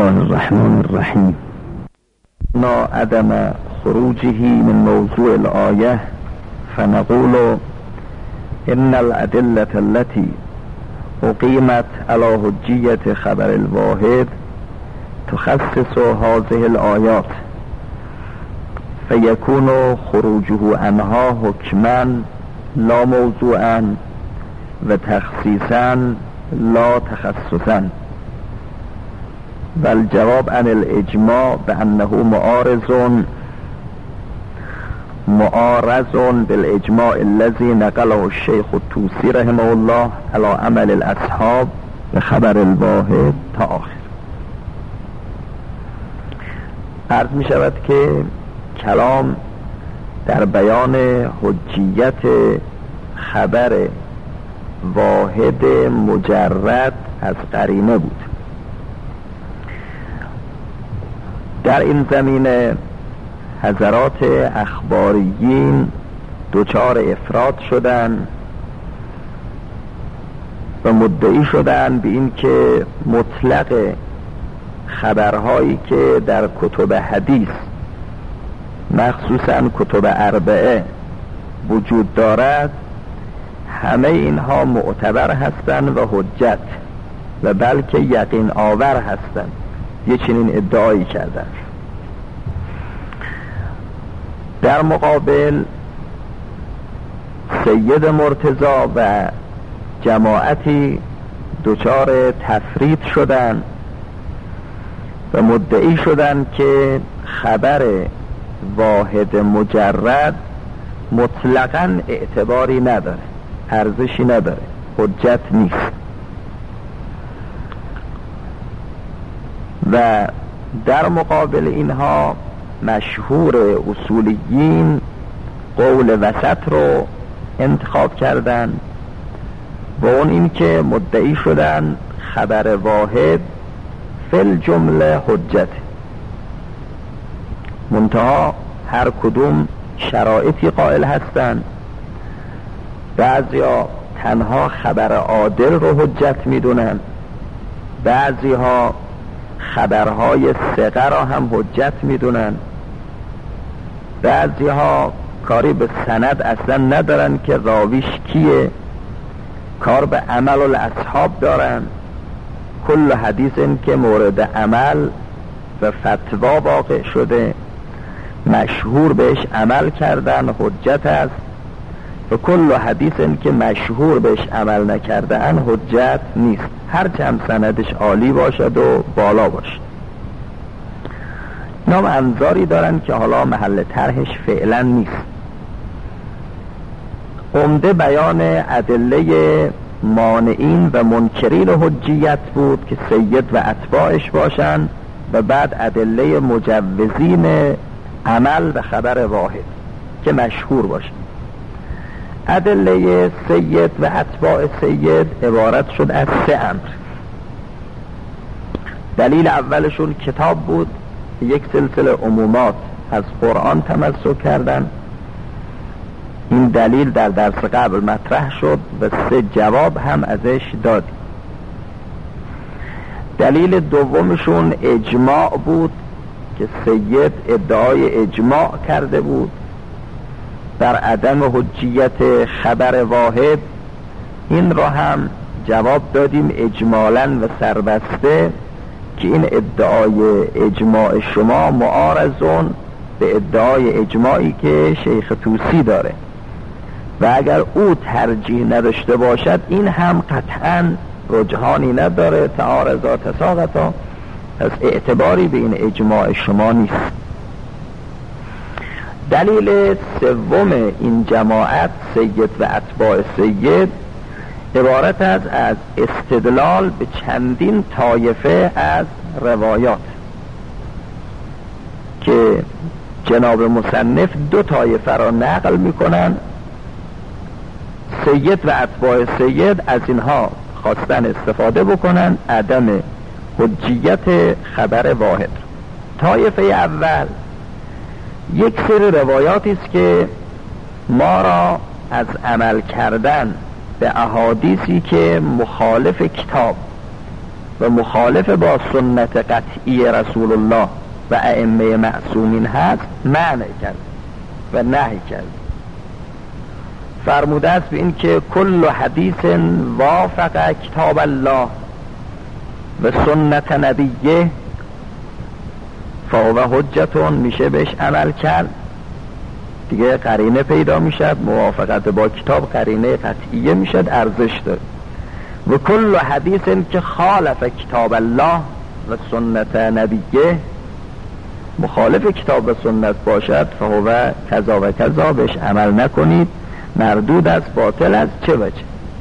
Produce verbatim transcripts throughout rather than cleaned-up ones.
الله الرحمن الرحیم. نا عدم خروجه من موضوع الآیه فنقول ان الأدلة التي أقيمت على حجية خبر الواحد تخصص هذه الآيات فيكون خروجه عنها حكما لا موضوعا وتخصيصا لا تخصصا. والجواب عن الإجماع بأنه معارض معارض بالإجماع الذي نقله الشيخ الطوسي رحمه الله على عمل الأصحاب بخبر الواحد تا آخر. عرض می شود که کلام در بیان حجیت خبر واحد مجرد از قرینه بود. در این زمینه حضرات اخباریین دچار افراط شدن و مدعی شدن به این که مطلق خبرهایی که در کتب حدیث مخصوصاً کتب اربعه وجود دارد همه اینها معتبر هستند و حجت و بلکه یقین آور هستند. یه چنین ادعایی کردند. در مقابل سید مرتضی و جماعتی دچار تفرید شدند و مدعی شدند که خبر واحد مجرد مطلقاً اعتباری نداره، ارزشی نداره، حجت نیست. و در مقابل اینها مشهور اصولیین قول وسط رو انتخاب کردن و اون این که مدعی شدن خبر واحد فی الجمله حجت، منتها هر کدوم شرایطی قائل هستند. بعضیا تنها خبر عادل رو حجت میدونن، بعضی ها خبرهای ثقه را هم حجت میدونن، بعضی ها کاری به سند اصلا ندارن که راویش کیه، کار به عمل الاصحاب دارن. کل حدیث این که مورد عمل و فتوا واقع شده مشهور بهش عمل کردن حجت است و کل حدیث این که مشهور بهش عمل نکردن حجت نیست، هرچند سندش عالی باشد و بالا باشد. نام انظاری دارن که حالا محل طرحش فعلا نیست. عمده بیان ادله مانعین و منکرین حجیت بود که سید و اتباعش باشن و بعد ادله مجوزین عمل به خبر واحد که مشهور باشن. ادله سید و اتباع سید عبارت شد از سه امر. دلیل اولشون کتاب بود، یک سلسله عمومات از قرآن تمسک کردن. این دلیل در درس قبل مطرح شد و سه جواب هم ازش دادیم. دلیل دومشون اجماع بود که سید ادعای اجماع کرده بود در عدم حجیت خبر واحد. این را هم جواب دادیم اجمالاً و سربسته که این ادعای اجماع شما معارضون به ادعای اجماعی که شیخ طوسی داره و اگر او ترجیح نداشته باشد این هم قطعاً رجحانی نداره، تعارضا تساقطا، از اعتباری به این اجماع شما نیست. دلیل سوم این جماعت سید و اتباع سید عبارت است از استدلال به چندین طایفه از روایات که جناب مصنف دو طایفه را نقل میکنن. سید و اتباع سید از اینها خواستن استفاده بکنن عدم حجیت خبر واحد. طایفه اول یک سری روایاتی است که ما را از عمل کردن به احادیثی که مخالف کتاب و مخالف با سنت قطعی رسول الله و ائمه معصومین هست منع کرد و نهی کرد. فرموده است به این که کل حدیث وافق کتاب الله و سنت نبیه فهو حجتون، میشه بهش عمل کرد دیگه، قرینه پیدا میشد، موافقت با کتاب قرینه قطعیه میشد، ارزش داره. و کل حدیث که خالف کتاب الله و سنت نبیه، مخالف کتاب و سنت باشد فهو کذا و کذا، بهش عمل نکنید، مردود است، باطل است. چه وجه؟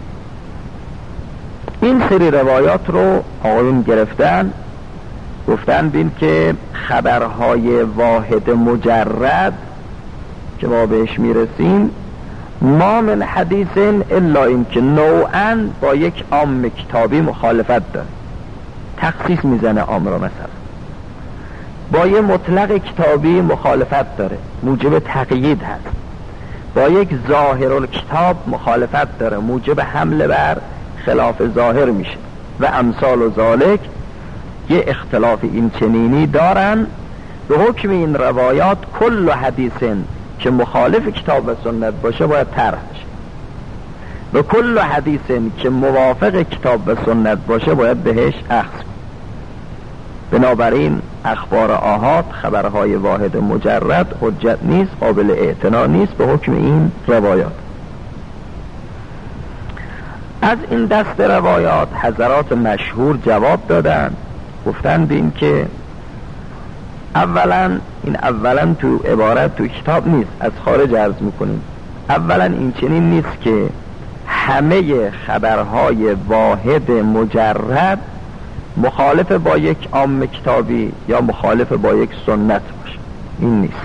این سری روایات رو آقایون گرفتن، گفتن بین که خبرهای واحد مجرد که ما بهش میرسیم ما من حدیث الا این که نوعا با یک عام کتابی مخالفت داره، تخصیص میزنه عام را، مثلا با یک مطلق کتابی مخالفت داره، موجب تقیید هست، با یک ظاهر الکتاب مخالفت داره، موجب حمله بر خلاف ظاهر میشه و امثال و ذالک. یه اختلاف این چنینی دارن. به حکم این روایات کل حدیث که مخالف کتاب و سنت باشه باید طرح بشه و کل حدیث که موافق کتاب و سنت باشه باید بهش اخذ کنه. بنابراین اخبار آحاد، خبرهای واحد مجرد حجت نیست، قابل اعتنا نیست به حکم این روایات. از این دست روایات حضرات مشهور جواب دادن، گفتند این که اولا این اولا تو عبارت تو کتاب نیست، از خارج عرض میکنیم. اولا این چنین نیست که همه خبرهای واحد مجرد مخالف با یک عام کتابی یا مخالف با یک سنت باشه، این نیست.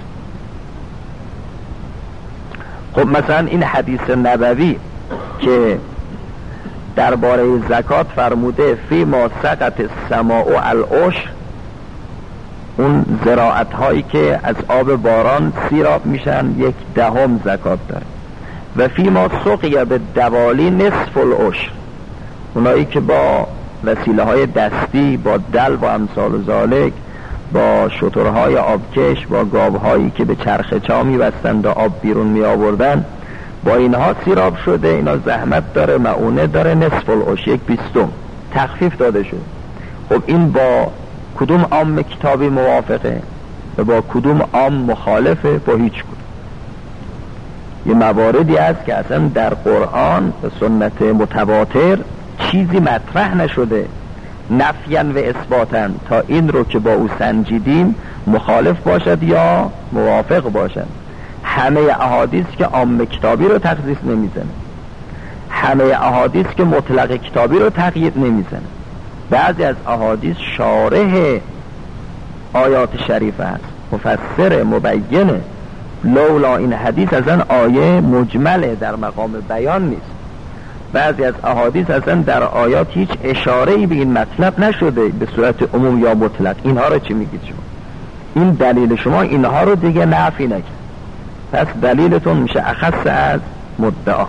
خب مثلا این حدیث نبوی که درباره زکات فرموده فی ما سقط السماء العشر، اون زراعت هایی که از آب باران سیراب میشن یک دهم زکات داره. و فی ما سقی به دوالی نصف العشر، اونایی که با وسیله های دستی، با دل و امثال و ذالک، با شترهای آبکش، با گاوهایی که به چرخ چا میبستند و آب بیرون می آوردن، با اینها سیراب شده، اینا زحمت داره، معونه داره، نصف العشر، یک بیستم تخفیف داده شد. خب این با کدوم عام کتابی موافقه و با کدوم عام مخالفه؟ با هیچ کدوم. یه مواردی هست که اصلا در قرآن و سنت متواتر چیزی مطرح نشده نفیاً و اثباتاً تا این رو که با او سنجیدیم مخالف باشد یا موافق باشد. همه احادیث که عام کتابی رو تخصیص نمیزنه، همه احادیث که مطلق کتابی رو تقیید نمیزنه. بعضی از احادیث شارح آیات شریفه است، مفسر مبینه. لولا این حدیث اصلا آیه مجمله، در مقام بیان نیست. بعضی از احادیث اصلا در آیات هیچ اشاره‌ای به این مطلب نشده به صورت عموم یا مطلق. اینها رو چی میگید شما؟ این دلیل شما اینها رو دیگه نفی نکرد، پس دلیلتون میشه اخص از مدعا.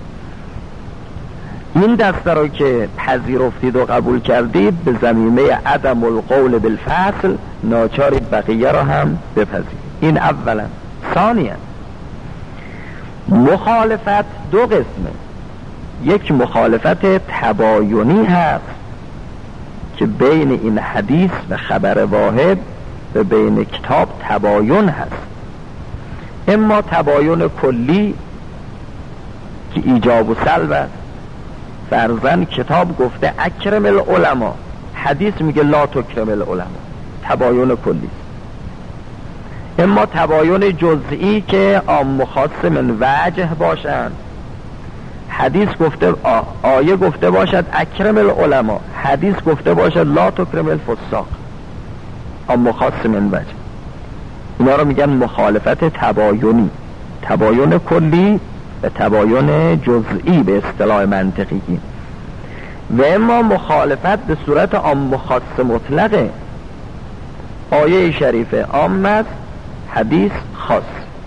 این دسته رو که پذیرفتید و قبول کردید به زمینه عدم القول بالفصل، ناچارید بقیه رو هم بپذیرید. این اولا. ثانیا مخالفت دو قسمه. یک مخالفت تباینی هست که بین این حدیث و خبر واحد و بین کتاب تباین هست. اما تباین کلی که ایجاب و سلب است. فرضاً کتاب گفته اکرم العلماء، حدیث میگه لا تکرم العلماء، تباین کلی. اما تباین جزئی که عام مخاص من وجه باشند. حدیث گفته آ... آیه گفته باشد اکرم العلماء، حدیث گفته باشد لا تکرم الفساق، عام مخاص من وجه. اینا رو میگن مخالفت تباینی، تباین کلی و تباین جزئی به اصطلاح منطقی. و اما مخالفت به صورت عام مخاص مطلقه. آیه شریفه عام است، حدیث خاص.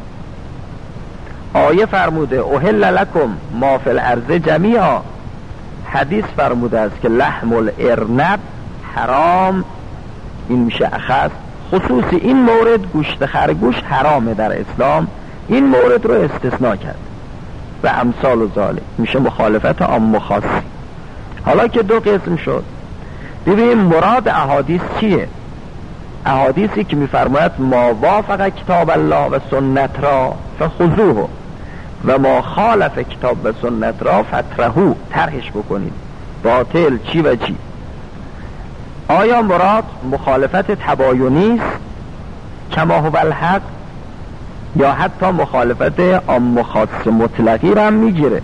آیه فرموده احل لکم ما فی الارض جمیعا، حدیث فرموده است که لحم الارنب حرام این میشه اخص. خصوصی این مورد گوشت خرگوش حرامه در اسلام، این مورد رو استثناء کرد و امثال و ذالک میشه مخالفت عام و خاصی. حالا که دو قسم شد، ببینیم مراد احادیث چیه. احادیثی که میفرماید ما وافق کتاب الله و سنت را فخذوه و ما خالف کتاب و سنت را فترهو، طرحش بکنید. باطل چی و چی؟ آیا مراد مخالفت تباینی است کما هو الحق، یا حتی مخالفت عام و خاص مطلقی را هم میگیره؟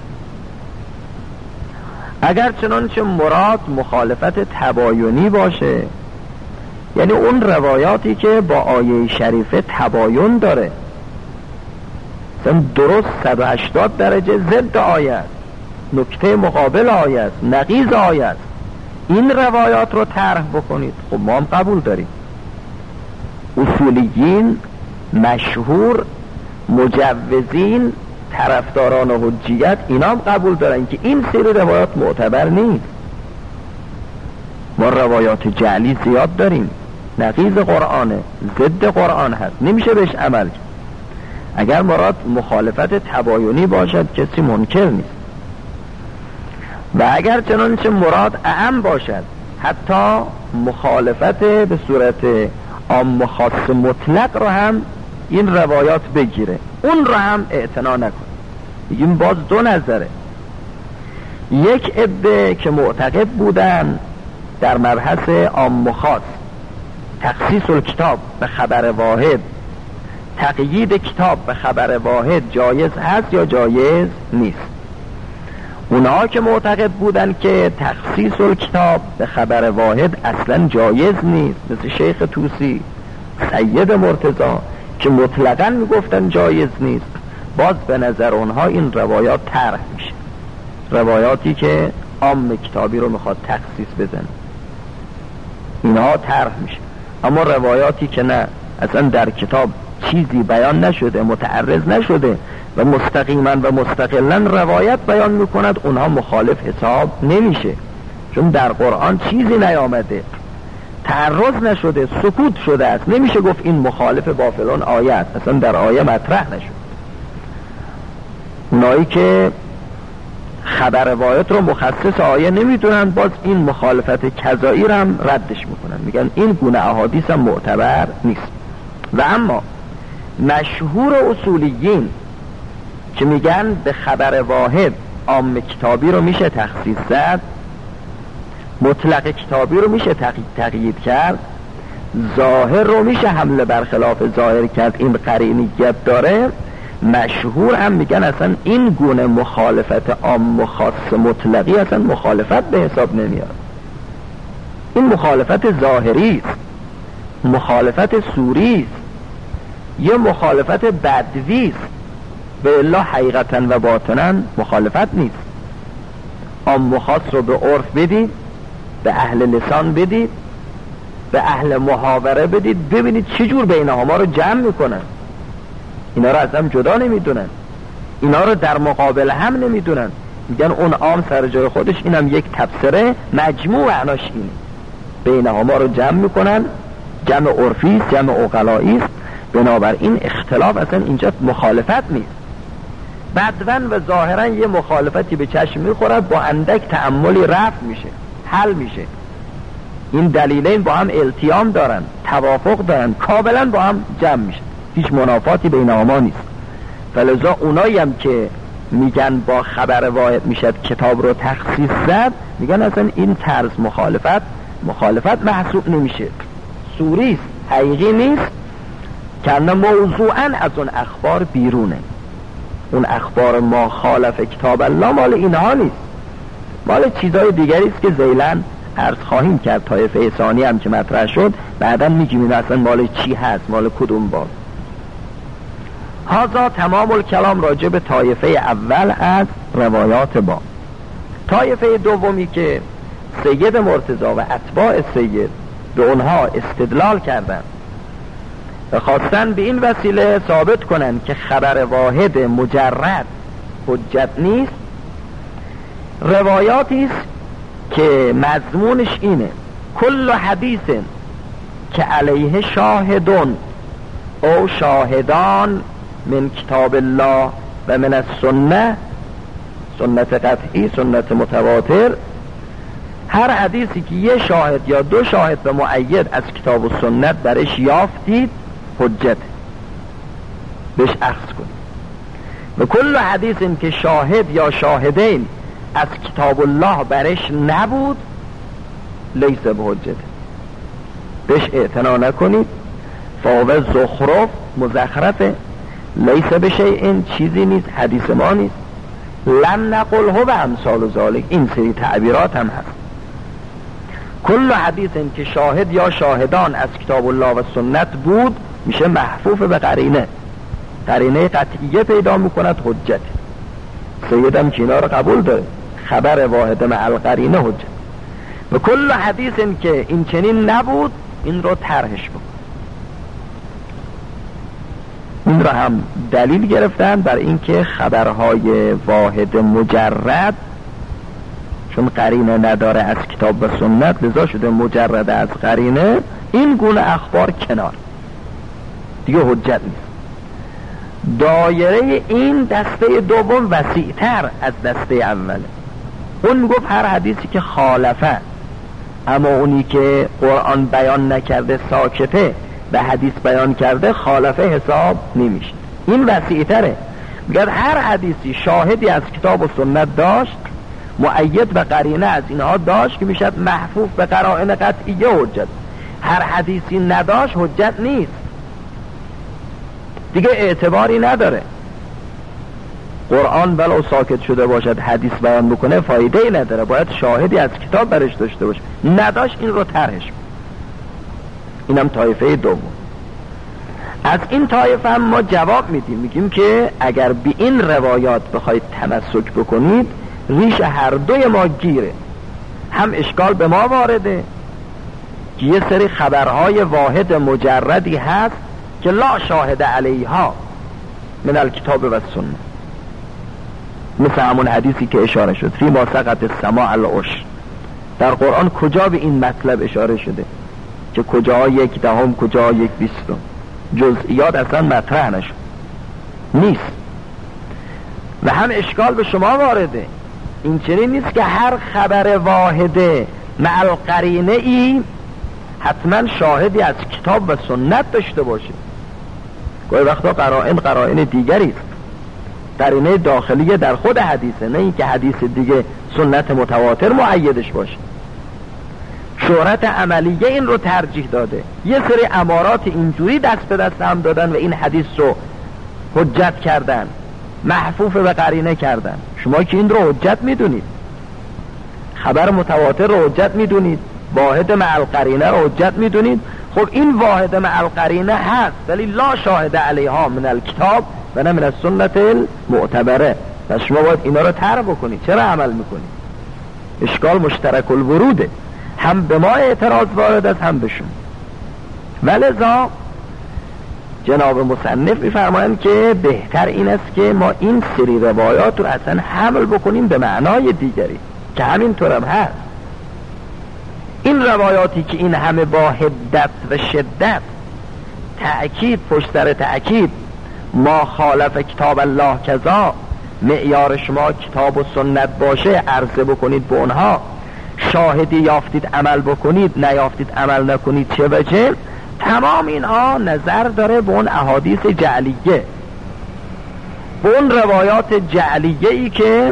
اگر چنانچه مراد مخالفت تباینی باشه، یعنی اون روایاتی که با آیه شریفه تباین داره، مثلا درست صد و هشتاد درجه ضد آیه است، نکته مقابل آیه است، نقیض آیه است، این روایات رو طرح بکنید. خب ما هم قبول داریم. اصولیین، مشهور، مجوزین، طرفداران حجیت اینا هم قبول دارن که این سری روایات معتبر نیست. ما روایات جعلی زیاد داریم، نقیض قرآنه، ضد قرآن هست، نمیشه بهش عمل کرد. اگر مراد مخالفت تباینی باشد کسی منکر نیست، و اگر چنانچه مراد اعم باشد، حتی مخالفت به صورت عام و خاص مطلق رو هم این روایات بگیره، اون رو هم اعتنا نکن. بگیم باز دو نظره. یک عده که معتقد بودن در مبحث عام و خاص، تخصیص الکتاب به خبر واحد، تقیید کتاب به خبر واحد جایز هست یا جایز نیست. اونها که معتقد بودن که تخصیص الکتاب به خبر واحد اصلا جایز نیست، مثل شیخ طوسی، سید مرتضی که مطلقاً میگفتن جایز نیست، باز به نظر اونها این روایات طرح میشه، روایاتی که عام کتابی رو میخواد تخصیص بزنه اینها طرح میشه. اما روایاتی که نه، اصلا در کتاب چیزی بیان نشده، متعرض نشده و مستقیما و مستقلا روایت بیان میکند، اونها مخالف حساب نمیشه، چون در قرآن چیزی نیامده، تعرض نشده، سکوت شده است، نمیشه گفت این مخالف با فلان آیه است، اصلا در آیه مطرح نشد. اونایی که خبر واحد رو مخصص آیه نمیدونن، باز این مخالفت کذایی رو هم ردش میکنن، میگن این گونه احادیث هم معتبر نیست. و اما مشهور اصولیین که میگن به خبر واحد عام کتابی رو میشه تخصیص زد، مطلق کتابی رو میشه تقیید کرد، ظاهر رو میشه حمله برخلاف ظاهر کرد، این قرینیت داره. مشهور هم میگن اصلا این گونه مخالفت عام و خاص مطلقی اصلا مخالفت به حساب نمیاد، این مخالفت ظاهری است، مخالفت صوری است، یه مخالفت بدوی است، به الله حقیقتا و باطنا مخالفت نیست. عام و خاص رو به عرف بدید، به اهل لسان بدید، به اهل محاوره بدید، ببینید چجور بینها ما رو جمع میکنن. اینا رو از هم جدا نمیدونن، اینا رو در مقابل هم نمیدونن، میگن اون عام سر جای خودش، اینم یک تفسیره، مجموع معناش اینه. بینها ما رو جمع میکنن، جمع عرفی است، جمع عقلایی است، بنابراین اختلاف اصلا اینجا مخالفت نیست. بدون و ظاهرا یه مخالفتی به چشم میخورد، با اندک تأملی رفع میشه، حل میشه. این دلیلین با هم التیام دارن، توافق دارن، کاملا با هم جمع میشه، هیچ منافاتی بین آنها نیست. فلذا اونایی هم که میگن با خبر واحد میشد کتاب رو تخصیص زد، میگن اصلا این طرز مخالفت مخالفت محسوب نمیشه، صوری است، حقیقی نیست، که موضوعا از اون اخبار بیرونه. اون اخبار ما خالف کتاب الله مال اینها نیست، مال چیزای دیگری است که ذیلاً عرض خواهیم کرد. طایفه ثانی هم که مطرح شد بعدا میگیم این اصلا مال چی هست، مال کدوم باب. هذا تمام الکلام راجع به طایفه اول از روایات با. طایفه دومی که سید مرتضی و اتباع سید به اونها استدلال کردند و خواستن به این وسیله ثابت کنن که خبر واحد مجرد حجت نیست، روایاتی است که مضمونش اینه کل حدیث که علیه شاهدون او شاهدان من کتاب الله و من السنه، سنت قطعی، سنت متواتر، هر حدیثی که یه شاهد یا دو شاهد به مؤید از کتاب و سنت درش یافتید حجت بهش اخذ کنید. و کل حدیث این که شاهد یا شاهدین از کتاب الله برش نبود لیس به حجت، بهش اعتنا نکنید. فاوه زخرف مزخرفه، لیس به شیء، چیزی نیست، حدیث ما نیست. لم نقله و امثال و ذالک، این سری تعبیرات هم هست. کل حدیث این که شاهد یا شاهدان از کتاب الله و سنت بود میشه محفوف به قرینه، قرینه قطعیه پیدا میکند حجت. سیدم که اینا رو قبول داره، خبر واحد مع القرینه حجت. و کل حدیث این که این چنین نبود این رو طرحش بکن. این رو هم دلیل گرفتن بر اینکه خبرهای واحد مجرد چون قرینه نداره از کتاب و سنت لذا شده مجرد از قرینه، این گونه اخبار کنار دیگه حجت نیست. دایره این دسته دوم وسیع‌تر از دسته اوله. اون میگفت هر حدیثی که خالفه، اما اونی که قرآن بیان نکرده ساکته به حدیث بیان کرده خالفه حساب نمیشه. این وسیع‌تره، میگه هر حدیثی شاهدی از کتاب و سنت داشت، مؤید و قرینه از اینها داشت که میشد محفوف به قرائن قطعیه حجت. هر حدیثی نداشت حجت نیست، دیگه اعتباری نداره. قرآن ولو ساکت شده باشد حدیث بیان بکنه فایده ای نداره، باید شاهدی از کتاب برش داشته باشه. نداشت این رو طرحش. اینم طایفه دوم. از این طایفه هم ما جواب میدیم، میگیم که اگر به این روایات بخواید تمسک بکنید ریش هر دوی ما گیره. هم اشکال به ما وارده که یه سری خبرهای واحد مجردی هست که لا شاهد علیها من الکتاب و سنت، مثل همون حدیثی که اشاره شد فی ما سقط السماء العشر. در قرآن کجا به این مطلب اشاره شده که کجا یک دهم کجا یک بیستم؟ جزئیات اصلا مطرح نشد، نیست. و هم اشکال به شما وارده، این چنین نیست که هر خبر واحده مع القرینه ای حتما شاهدی از کتاب و سنت داشته باشه. گاهی وقتا قرائن قرائن دیگری است، قرینه داخلی در خود حدیثه، نه اینکه حدیث دیگه سنت متواتر مؤیدش باشه. شهرت عملیه این رو ترجیح داده، یه سری امارات اینجوری دست به دست هم دادن و این حدیث رو حجت کردن، محفوف به قرینه کردن. شما که این رو حجت میدونید، خبر متواتر رو حجت میدونید، واحد مع القرینه رو حجت میدونید. خب این واحد مع القرینه هست ولی لا شاهد علیها من الکتاب و نه من السنت المعتبره. پس شما باید اینا رو طرح بکنید. چرا عمل میکنید؟ اشکال مشترک الوروده، هم به ما اعتراض وارد است هم به شما. ولذا جناب مصنف میفرمایند که بهتر این است که ما این سری روایات رو اصلا حمل بکنیم به معنای دیگری که همینطور هم هست. این روایاتی که این همه با حدت و شدت تأکید پشت سر تأکید ما خالف کتاب الله کذا، معیار شما کتاب و سنت باشه، عرضه بکنید به اونها، شاهدی یافتید عمل بکنید، نیافتید عمل نکنید، چه وجه؟ تمام اینها نظر داره به اون احادیث جعلیه، به اون روایات جعلیه ای که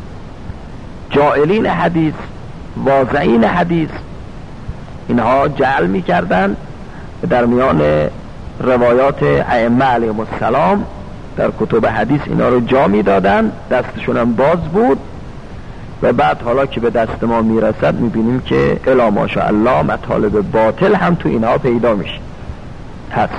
جائلین حدیث، واضعین حدیث اینها جعل می کردن در میان روایات ائمه علیهم السلام در کتب حدیث اینا رو جا می دادن، دستشون هم باز بود. و بعد حالا که به دست ما می رسد می بینیم که الا ماشاءالله مطالب باطل هم تو اینها پیدا میشه هست.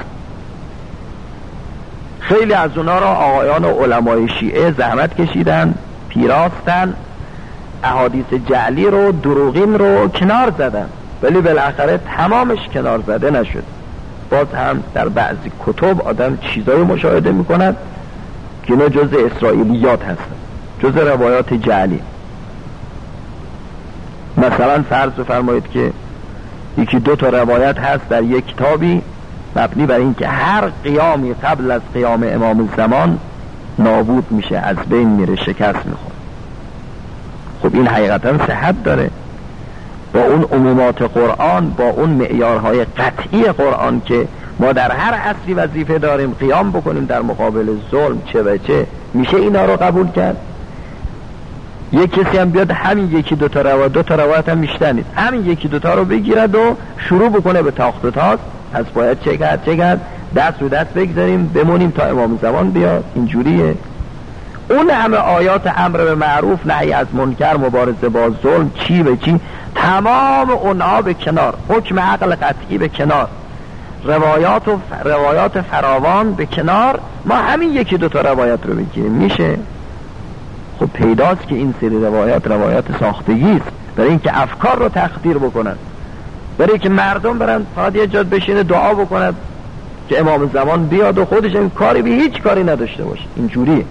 خیلی از اونا را آقایان و علمای شیعه زحمت کشیدن، پیراستن، احادیث جعلی رو، دروغین رو کنار زدن، ولی بالاخره تمامش کنار زده نشد. باز هم در بعضی کتب آدم چیزایی مشاهده میکند که اینا جز اسرائیلیات هستن، جز روایات جعلی. مثلا فرض فرمایید که یکی دو تا روایت هست در یک کتابی مبنی بر این که هر قیامی قبل از قیام امام زمان نابود میشه، از بین میره، شکست میخوره. خب این حقیقتا صحت داره، با اون عمومات قرآن، با اون معیارهای قطعی قرآن که ما در هر عصری وظیفه داریم قیام بکنیم در مقابل ظلم، چه و چه میشه اینا رو قبول کرد؟ یک کسی هم بیاد همین یکی دوتا روایت، دوتا روایت هم بیشتر نیست، همین یکی دوتا رو بگیرد و شروع بکنه به تاخت و تاز، پس باید چه کرد چه کرد دست رو دست بگذاریم بمونیم تا امام زمان بیاد. اینجوریه. اون همه آیات امر به معروف، نهی از منکر، مبارزه با ظلم، چی به چی، تمام اونها به کنار، حکم عقل قطعی به کنار، روایات و ف... روایات فراوان به کنار، ما همین یکی دوتا روایت رو بگیریم میشه؟ خب پیداست که این سری روایات روایات ساختگی است، برای اینکه افکار رو تخدیر بکنن، برای اینکه مردم برن فقط یه جا بشینه دعا بکنن که امام زمان بیاد و خودش این کاری به هیچ کاری نداشته باشه. اینجوریه.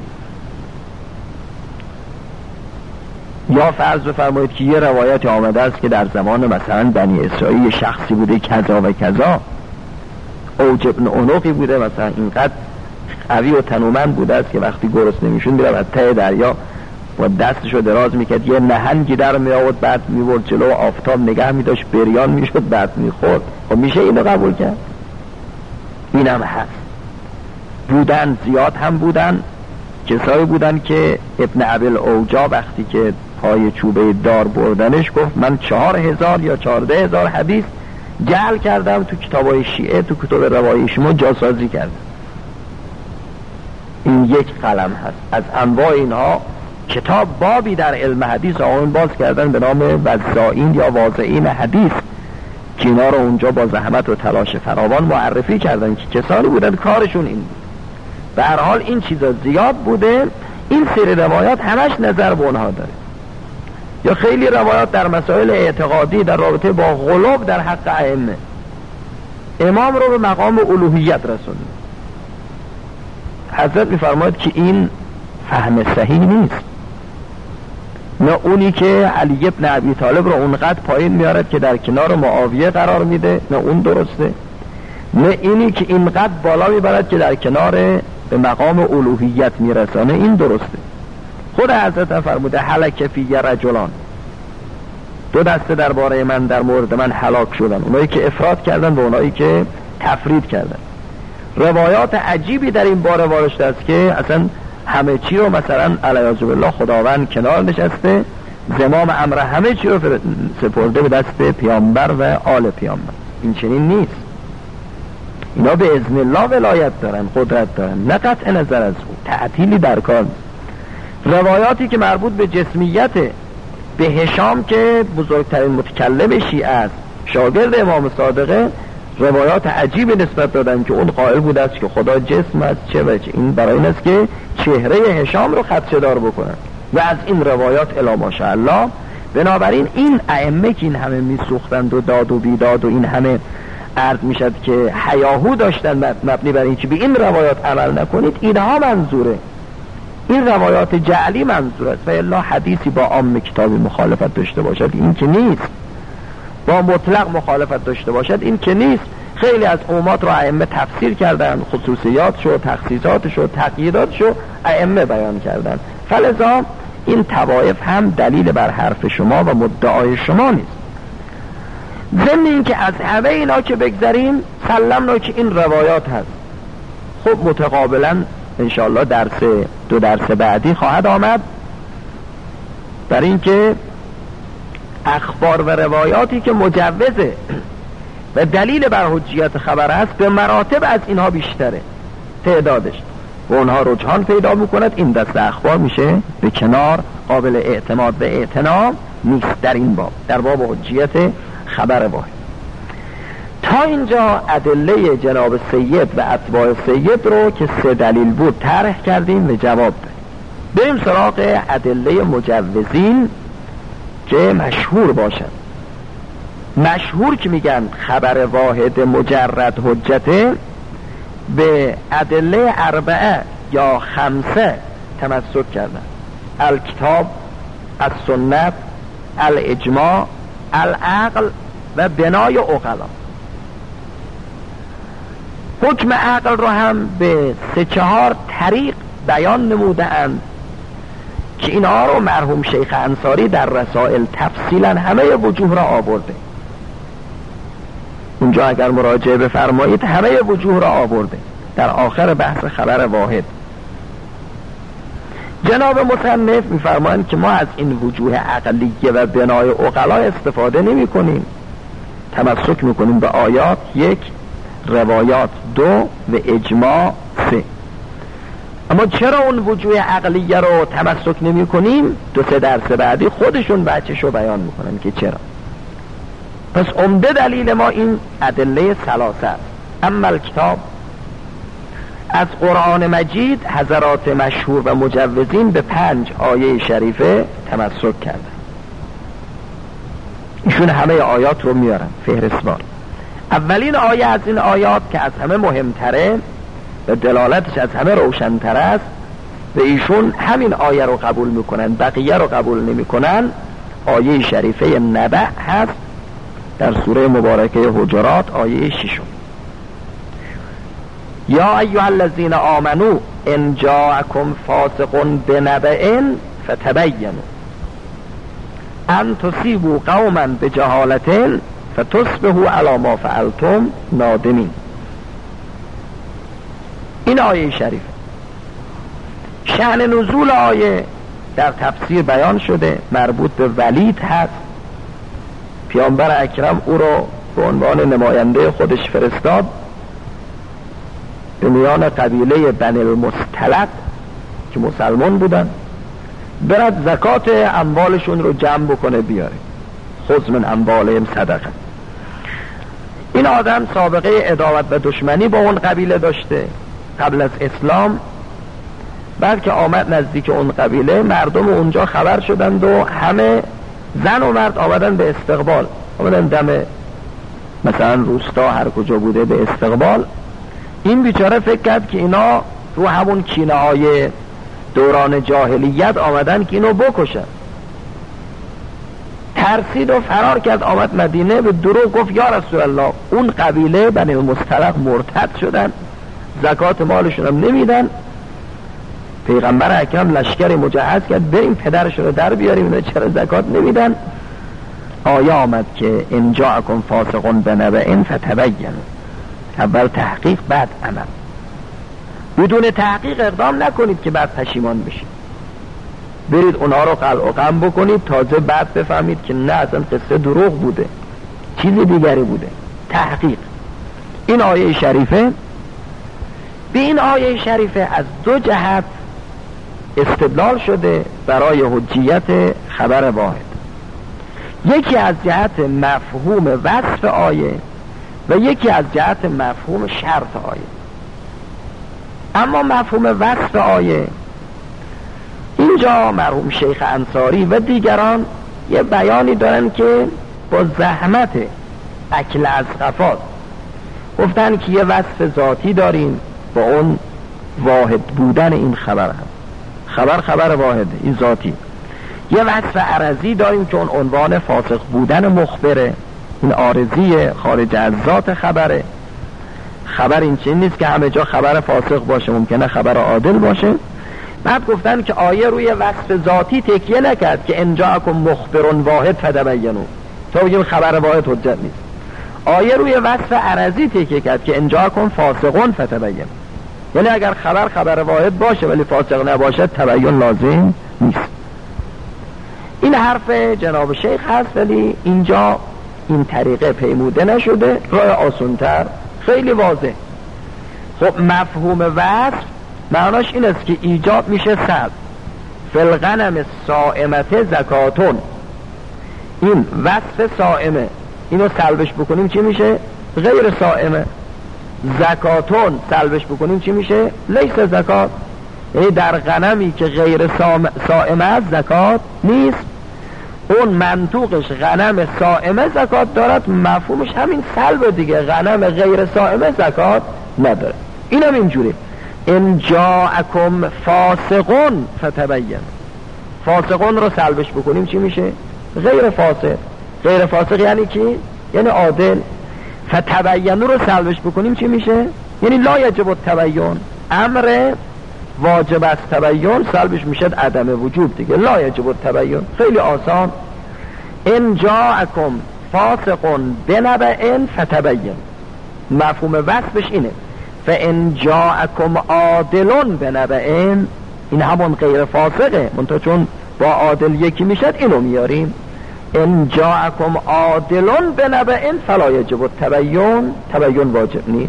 یا فرض بفرمایید که یه روایت آمده است که در زمان مثلا بنی اسرائیل شخصی بوده کذا و کذا، اوج ابن عنقی بوده مثلا اینقدر قوی و تنومند بوده است که وقتی گرسنه میشون میره از ته دریا با دستشو دراز میکرد یه نهنگی در میآورد، بعد میبرد جلو و آفتاب نگه میداشت، بریان میشد، بعد میخورد. خب میشه اینو قبول کرد؟ اینم هست. بودن، زیاد هم بودن، کسایی بودن که ابن ابل اوجا وقتی که پای چوبه دار بردنش گفت من چهار هزار یا چهارده هزار حدیث جعل کردم تو کتابای شیعه، تو کتاب روایی شما جاسازی کردم. این یک قلم هست از انواع اینها. کتاب بابی در علم حدیث آقایون باز کردن به نام وزائین یا واضعین حدیث که اینا رو اونجا با زحمت و تلاش فراوان معرفی کردن که کسانی بودن کارشون این بود. به هر حال این چیزا زیاد بوده. این سری روایات همش نظر به اونها داره. یا خیلی روایات در مسائل اعتقادی در رابطه با غلو در حق ائمه، امام رو به مقام الوهیت رسونده. حضرت میفرماید که این فهم صحیح نیست. نه اونی که علی ابن ابی طالب رو اونقدر پایین میارد که در کنار معاویه قرار میده، نه اون درسته. نه اینی که اینقدر بالا میبرد که در کنار به مقام الوهیت میرسانه، این درسته. خود حضرت فرموده هلک فی رجلان، دو دسته درباره من در مورد من هلاک شدن، اونایی که افراد کردن و اونایی که تفرید کردن. روایات عجیبی در این باره وارد است که اصلا همه چی رو مثلا علیه بالله خداوند کنار نشسته، زمام امر همه چی رو سپرده به دست پیامبر و آل پیامبر. این چنین نیست. اینا به اذن الله ولایت دارن، قدرت دارن، نه قطع نظر از او، تعطیلی در کار. روایاتی که مربوط به جسمیت، به هشام که بزرگترین متکلم شیعه است، شاگرد امام صادقه، روایات عجیبی نسبت دادن که اون قائل بوده است که خدا جسم است، چه و چه. این برای این است که چهره هشام رو خدشه دار بکنن و از این روایات الا ماشاءالله. بنابراین این ائمه که این همه میسوختند و داد و بیداد و این همه عرض میشد که هیاهو داشتن مبنی بر این که به این روایات عمل نکنید، اینها منظوره. این روایات جعلی منظور است و الا حدیثی با عام کتابی مخالفت داشته باشد این که نیست، با مطلق مخالفت داشته باشد این که نیست. خیلی از عمومات رو ائمه تفسیر کردن، خصوصیات شو، تخصیصات شو، تقییدات شو ائمه بیان کردن. فلذا این طوایف هم دلیل بر حرف شما و مدعای شما نیست. ضمن این که از همه اینا که بگذاریم سلمنا که این روایات هست. خب متقابلا انشاءالله درس دو درس بعدی خواهد آمد بر این که اخبار و روایاتی که مجوزه و دلیل بر حجیت خبر است به مراتب از اینها بیشتره تعدادش و اونها رجحان پیدا میکند. این دست اخبار میشه به کنار، قابل اعتماد و اعتنا نیست در این باب، در باب حجیت خبر واحد. تا اینجا ادله جناب سید و اتباع سید رو که سه دلیل بود طرح کردیم و جواب دادیم. بریم سراغ ادله مجوزین که مشهور باشن. مشهور که میگن خبر واحد مجرد حجته، به ادله اربعه یا خمسه تمسک کردن: الکتاب، السنت، الاجماع، العقل و بنای عقلا. حکم عقل رو هم به سه چهار طریق بیان نموده اند که اینها رو مرحوم شیخ انصاری در رسائل تفصیلا همه وجوه را آورده. اونجا اگر مراجعه بفرمایید همه وجوه را آورده در آخر بحث خبر واحد. جناب مصنف میفرمایند که ما از این وجوه عقلیه و بنای عقلا استفاده نمی کنیم، تمسک میکنیم به آیات یک، روایات دو و اجماع سه. اما چرا اون وجوه عقلیه رو تمسک نمی کنیم؟ دو سه درس بعدی خودشون بچه‌شو بیان میکنن که چرا. پس عمده دلیل ما این ادله ثلاثه است. اما الکتاب، از قرآن مجید حضرات مشهور و مجوزین به پنج آیه شریفه تمسک کردن. ایشون همه آیات رو میارن فهرستوار. اولین آیه از این آیات که از همه مهمتره و دلالتش از همه روشنتر است و ایشون همین آیه رو قبول میکنن، بقیه رو قبول نمیکنن، آیه شریفه نبأ هست در سوره مبارکه حجرات آیه ششم. یا ایها الذین آمنو ان جاءکم فاسق بنبأ فتبینوا ان تصیبوا قوما بجهالة فتصبحوا علی ما فعلتم نادمین. این آیه شریفه. شأن نزول آیه در تفسیر بیان شده، مربوط به ولید هست. پیامبر اکرم او رو به عنوان نماینده خودش فرستاد به میان قبیله بنی المصطلق که مسلمان بودن، برد زکات اموالشون رو جمع بکنه بیاره. خذ من اموالهم صدقه. این آدم سابقه عداوت و دشمنی با اون قبیله داشته قبل از اسلام. بعد که آمد نزدیک اون قبیله، مردم اونجا خبر شدند و همه زن و مرد آمدن به استقبال، آمدن دم مثلا روستا هر کجا بوده به استقبال. این بیچاره فکر کرد که اینا رو همون کینه های دوران جاهلیت آمدن که اینو بکشن. ترسید و فرار کرد، آمد مدینه، به دروغ گفت یا رسول الله اون قبیله بنی المصطلق مرتد شدن، زکات مالشون هم نمیدن. پیغمبر اکرم لشکر مجهز کرد بریم پدرشون رو در بیاریم، اینا چرا زکات نمیدن. آیه آمد که ان جاءکم فاسق بنبأ فتبینوا. اول تحقیق بعد عمل. بدون تحقیق اقدام نکنید که بعد پشیمان بشید. برید اونها رو قلع و قم بکنید، تازه بعد بفهمید که نه اصلا قصه دروغ بوده، چیزی دیگری بوده. تحقیق. این آیه شریفه، به این آیه شریفه از دو جهت استدلال شده برای حجیت خبر واحد. یکی از جهت مفهوم وصف آیه و یکی از جهت مفهوم شرط آیه. اما مفهوم وصف آیه اینجا مرحوم شیخ انصاری و دیگران یه بیانی دارن که با زحمت اکل از قفات گفتن که یه وصف ذاتی داریم با اون واحد بودن این خبر هم. خبر خبر واحده، این ذاتی. یه وصف عرضی داریم که اون عنوان فاسق بودن مخبره، این عارضی خارج از ذات خبره. خبر این چیز نیست که همه جا خبر فاسق باشه، ممکنه خبر عادل باشه. بعد گفتن که آیه روی وصف ذاتی تکیه نکرد که ان جاءکم مخبر واحد فتبینوا، تو بگیم خبر واحد حجت نیست. آیه روی وصف عرضی تکیه کرد که ان جاءکم فاسقون فتبینوا، یعنی اگر خبر خبر واحد باشه ولی فاسق نباشه تبین لازم نیست. این حرف جناب شیخ هست ولی اینجا این طریقه پیموده نشده، راه آسان‌تر خیلی واضح. خب مفهوم وصف معناش این است که ایجاب میشه صد فالغنم الصائمه زکاتون. این وصف صائمه، اینو سلبش بکنیم چی میشه؟ غیر صائمه. زکاتون سلبش بکنیم چی میشه؟ لیس زکات. یعنی در غنمی که غیر صائمه است زکات نیست. اون منطوقش غنم صائمه زکات دارد، مفهومش همین سلب دیگه، غنم غیر صائمه زکات نداره. اینم اینجوری ان جاءکم فاسقون فتبین. فاسقون رو سلبش بکنیم چی میشه؟ غیر فاسق. غیر فاسق یعنی کی؟ یعنی عادل. فتبینوا رو سلبش بکنیم چی میشه؟ یعنی لا یجب التبین، امر واجب است تبین سلبش میشه عدم وجوب دیگه. لا یجب التبین، خیلی آسان. ان جاءکم فاسق بنبأ فتبین، مفهوم وصفش اینه. فان جاءکم عادل بنبأ، این همون غیر فاسقه، منتها چون با عادل یکی میشد اینو میاریم. ان جاءکم عادل بنبأ فلا یجب التبین، تبین واجب نیست.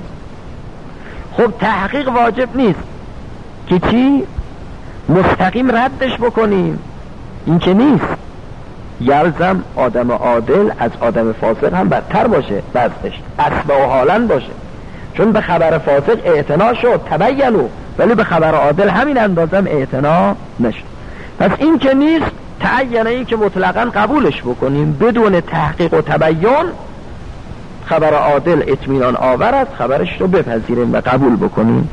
خب تحقیق واجب نیست که چی؟ مستقیم ردش بکنیم، این که نیست. یلزم آدم عادل از آدم فاسق هم بدتر باشه، وضعش اسبه و حالن باشه، چون به خبر فاسق اعتنا شد تبینو، ولی به خبر عادل همین اندازم اعتنا نشد. پس این که نیست، تعینه ای که مطلقا قبولش بکنیم بدون تحقیق و تبین. خبر عادل اطمینان آور است، خبرش رو بپذیریم و قبول بکنیم.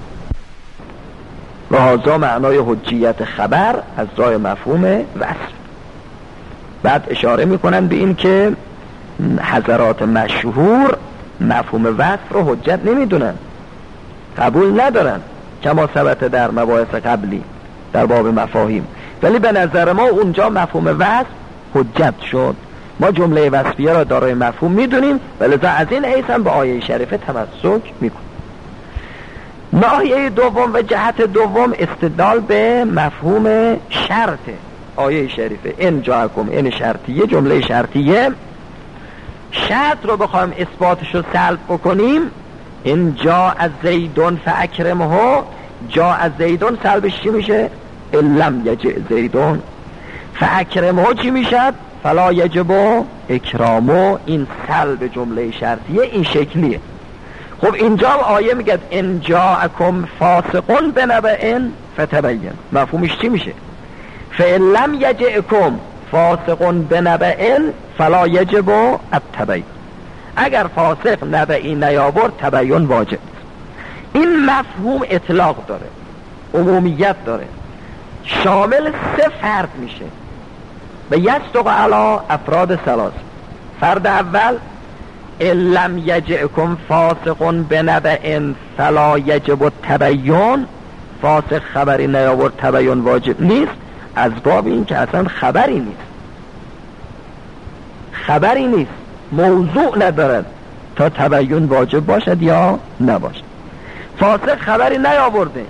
و هذا معنای حجیت خبر از راه مفهوم وصف. بعد اشاره میکنن به این که حضرات مشهور مفهوم وصف رو حجت نمیدونن، قبول ندارن، کما ثبت در مباحث قبلی در باب مفاهیم. ولی به نظر ما اونجا مفهوم وصف حجت شد. ما جمله وصفیه را دارای مفهوم میدونیم و لذا از این حیث هم به آیه شریفه تمسک میکنیم. ناحیه دوم و جهت دوم استدلال به مفهوم شرط آیه شریفه. ان جاءکم، این شرطیه، جمله شرطیه. شرط رو بخوایم اثباتش رو سلب بکنیم، ان جاء زیدون فاکرمه، جاء زیدون سلبش چی میشه؟ لم یجئ زیدون. فاکرمه چی میشد؟ فلا یجب اکرامه. این سلب جمله شرطیه این شکلیه. خب اینجا آیه میگه ان جاءکم فاسق بنبأ فتبین، مفهومش چی میشه؟ فإن لم یجئکم فاسق بنبأ فلا یجب التبین، اگر فاسق نبئی نیاورد تبین واجب. این مفهوم اطلاق داره، عمومیت داره، شامل سه فرد میشه و یصدق علی افراد ثلاث. فرد اول ان لم یجئکم فاسق بنبأ فلا یجب التبین، فاسق خبری نیاورد تبین واجب نیست، از باب این که اصلا خبری نیست، خبری نیست، موضوع ندارد تا تبین واجب باشد یا نباشد. فاسق خبری نیاورده،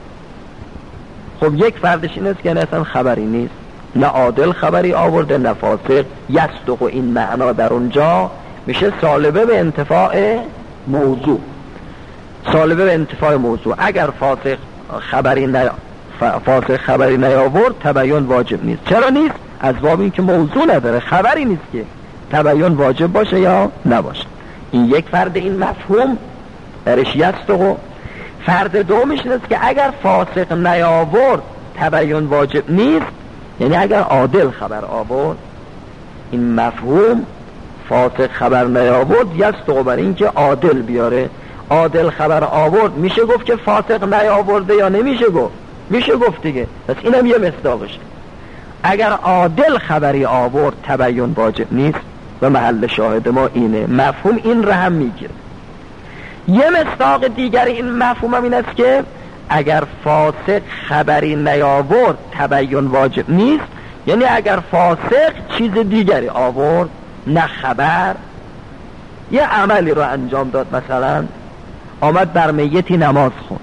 خب یک فردش این است که اصلا خبری نیست، نه عادل خبری آورده نه فاسق. یصدق این معنا در اونجا میشه سالبه به انتفاع موضوع، سالبه به انتفاع موضوع. اگر فاسق خبری نی... فاسق خبری نیاورد تبین واجب نیست. چرا نیست؟ از باب این که موضوع نداره، خبری نیست که تبین واجب باشه یا نباشه. این یک فرد این مفهوم درش یصدق. فرد دومش این است که اگر فاسق نیاورد تبین واجب نیست، یعنی اگر عادل خبر آورد، این مفهوم فاسق خبر نیاورد یصدق بر این که عادل بیاره. عادل خبر آورد، میشه گفت که فاسق نیاورده یا نمیشه گفت؟ میشه گفت دیگه. پس اینم یه مصداقشه. اگر عادل خبری آورد تبین واجب نیست و محل شاهد ما اینه. مفهوم این رو هم میگیره. یه مصداق دیگر این مفهوم هم این است که اگر فاسق خبری نیاورد تبین واجب نیست، یعنی اگر فاسق چیز دیگری آورد نه خبر، یه عملی رو انجام داد، مثلا آمد بر میتی نماز خون،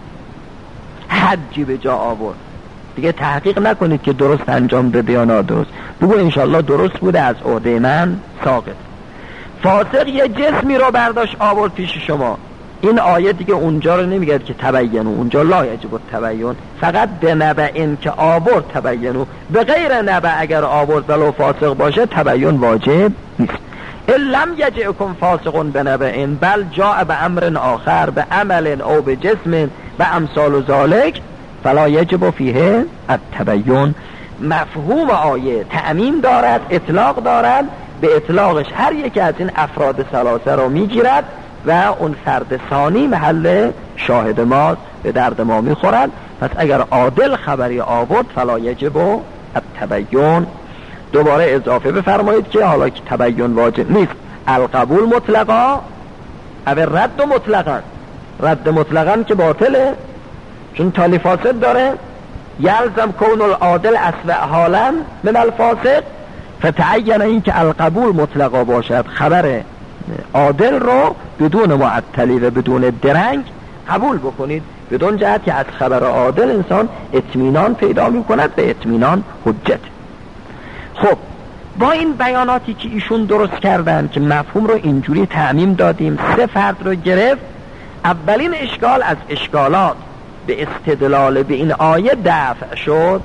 حجی به جا آورد، دیگه تحقیق نکنید که درست انجام داده یا نادرست، بگو انشالله درست بوده، از عهده من ساقط. فاسق یه جسمی رو برداشت آورد پیش شما، این آیه دیگه اونجا رو نمیگه که تبینو، اونجا لا یجب التبین، فقط به نبع این که آورد تبینو، به غیر نبع اگر آورد ولو فاسق باشه تبین واجب نیست. لم یجئکم فاسق بنبأ بل جاء به امر آخر به عمل او به جسم به امثال ذالک فلا یجب فیه التبین. مفهوم آیه تعمیم دارد، اطلاق دارد، به اطلاقش هر یک از این افراد ثلاثه رو میگیرد و اون فرد ثانی محل شاهد ما به درد ما میخورد. پس اگر عادل خبری آورد فلا یجب التبین. دوباره اضافه بفرمایید که حالا که تبین واجب نیست، القبول مطلقا او رد مطلقا. رد مطلقا که باطله چون تالی فاسد داره. یلزم کون العادل اسوأ حالا من الفاسق، فتعین این که القبول مطلقا باشد، خبر عادل رو بدون معطلی و بدون درنگ قبول بکنید، بدون جهت که از خبر عادل انسان اطمینان پیدا می کند و اطمینان حجت. خب با این بیاناتی که ایشون درست کردن که مفهوم رو اینجوری تعمیم دادیم، سه فرد رو گرفت. اولین اشکال از اشکالات به استدلال به این آیه دفع شد.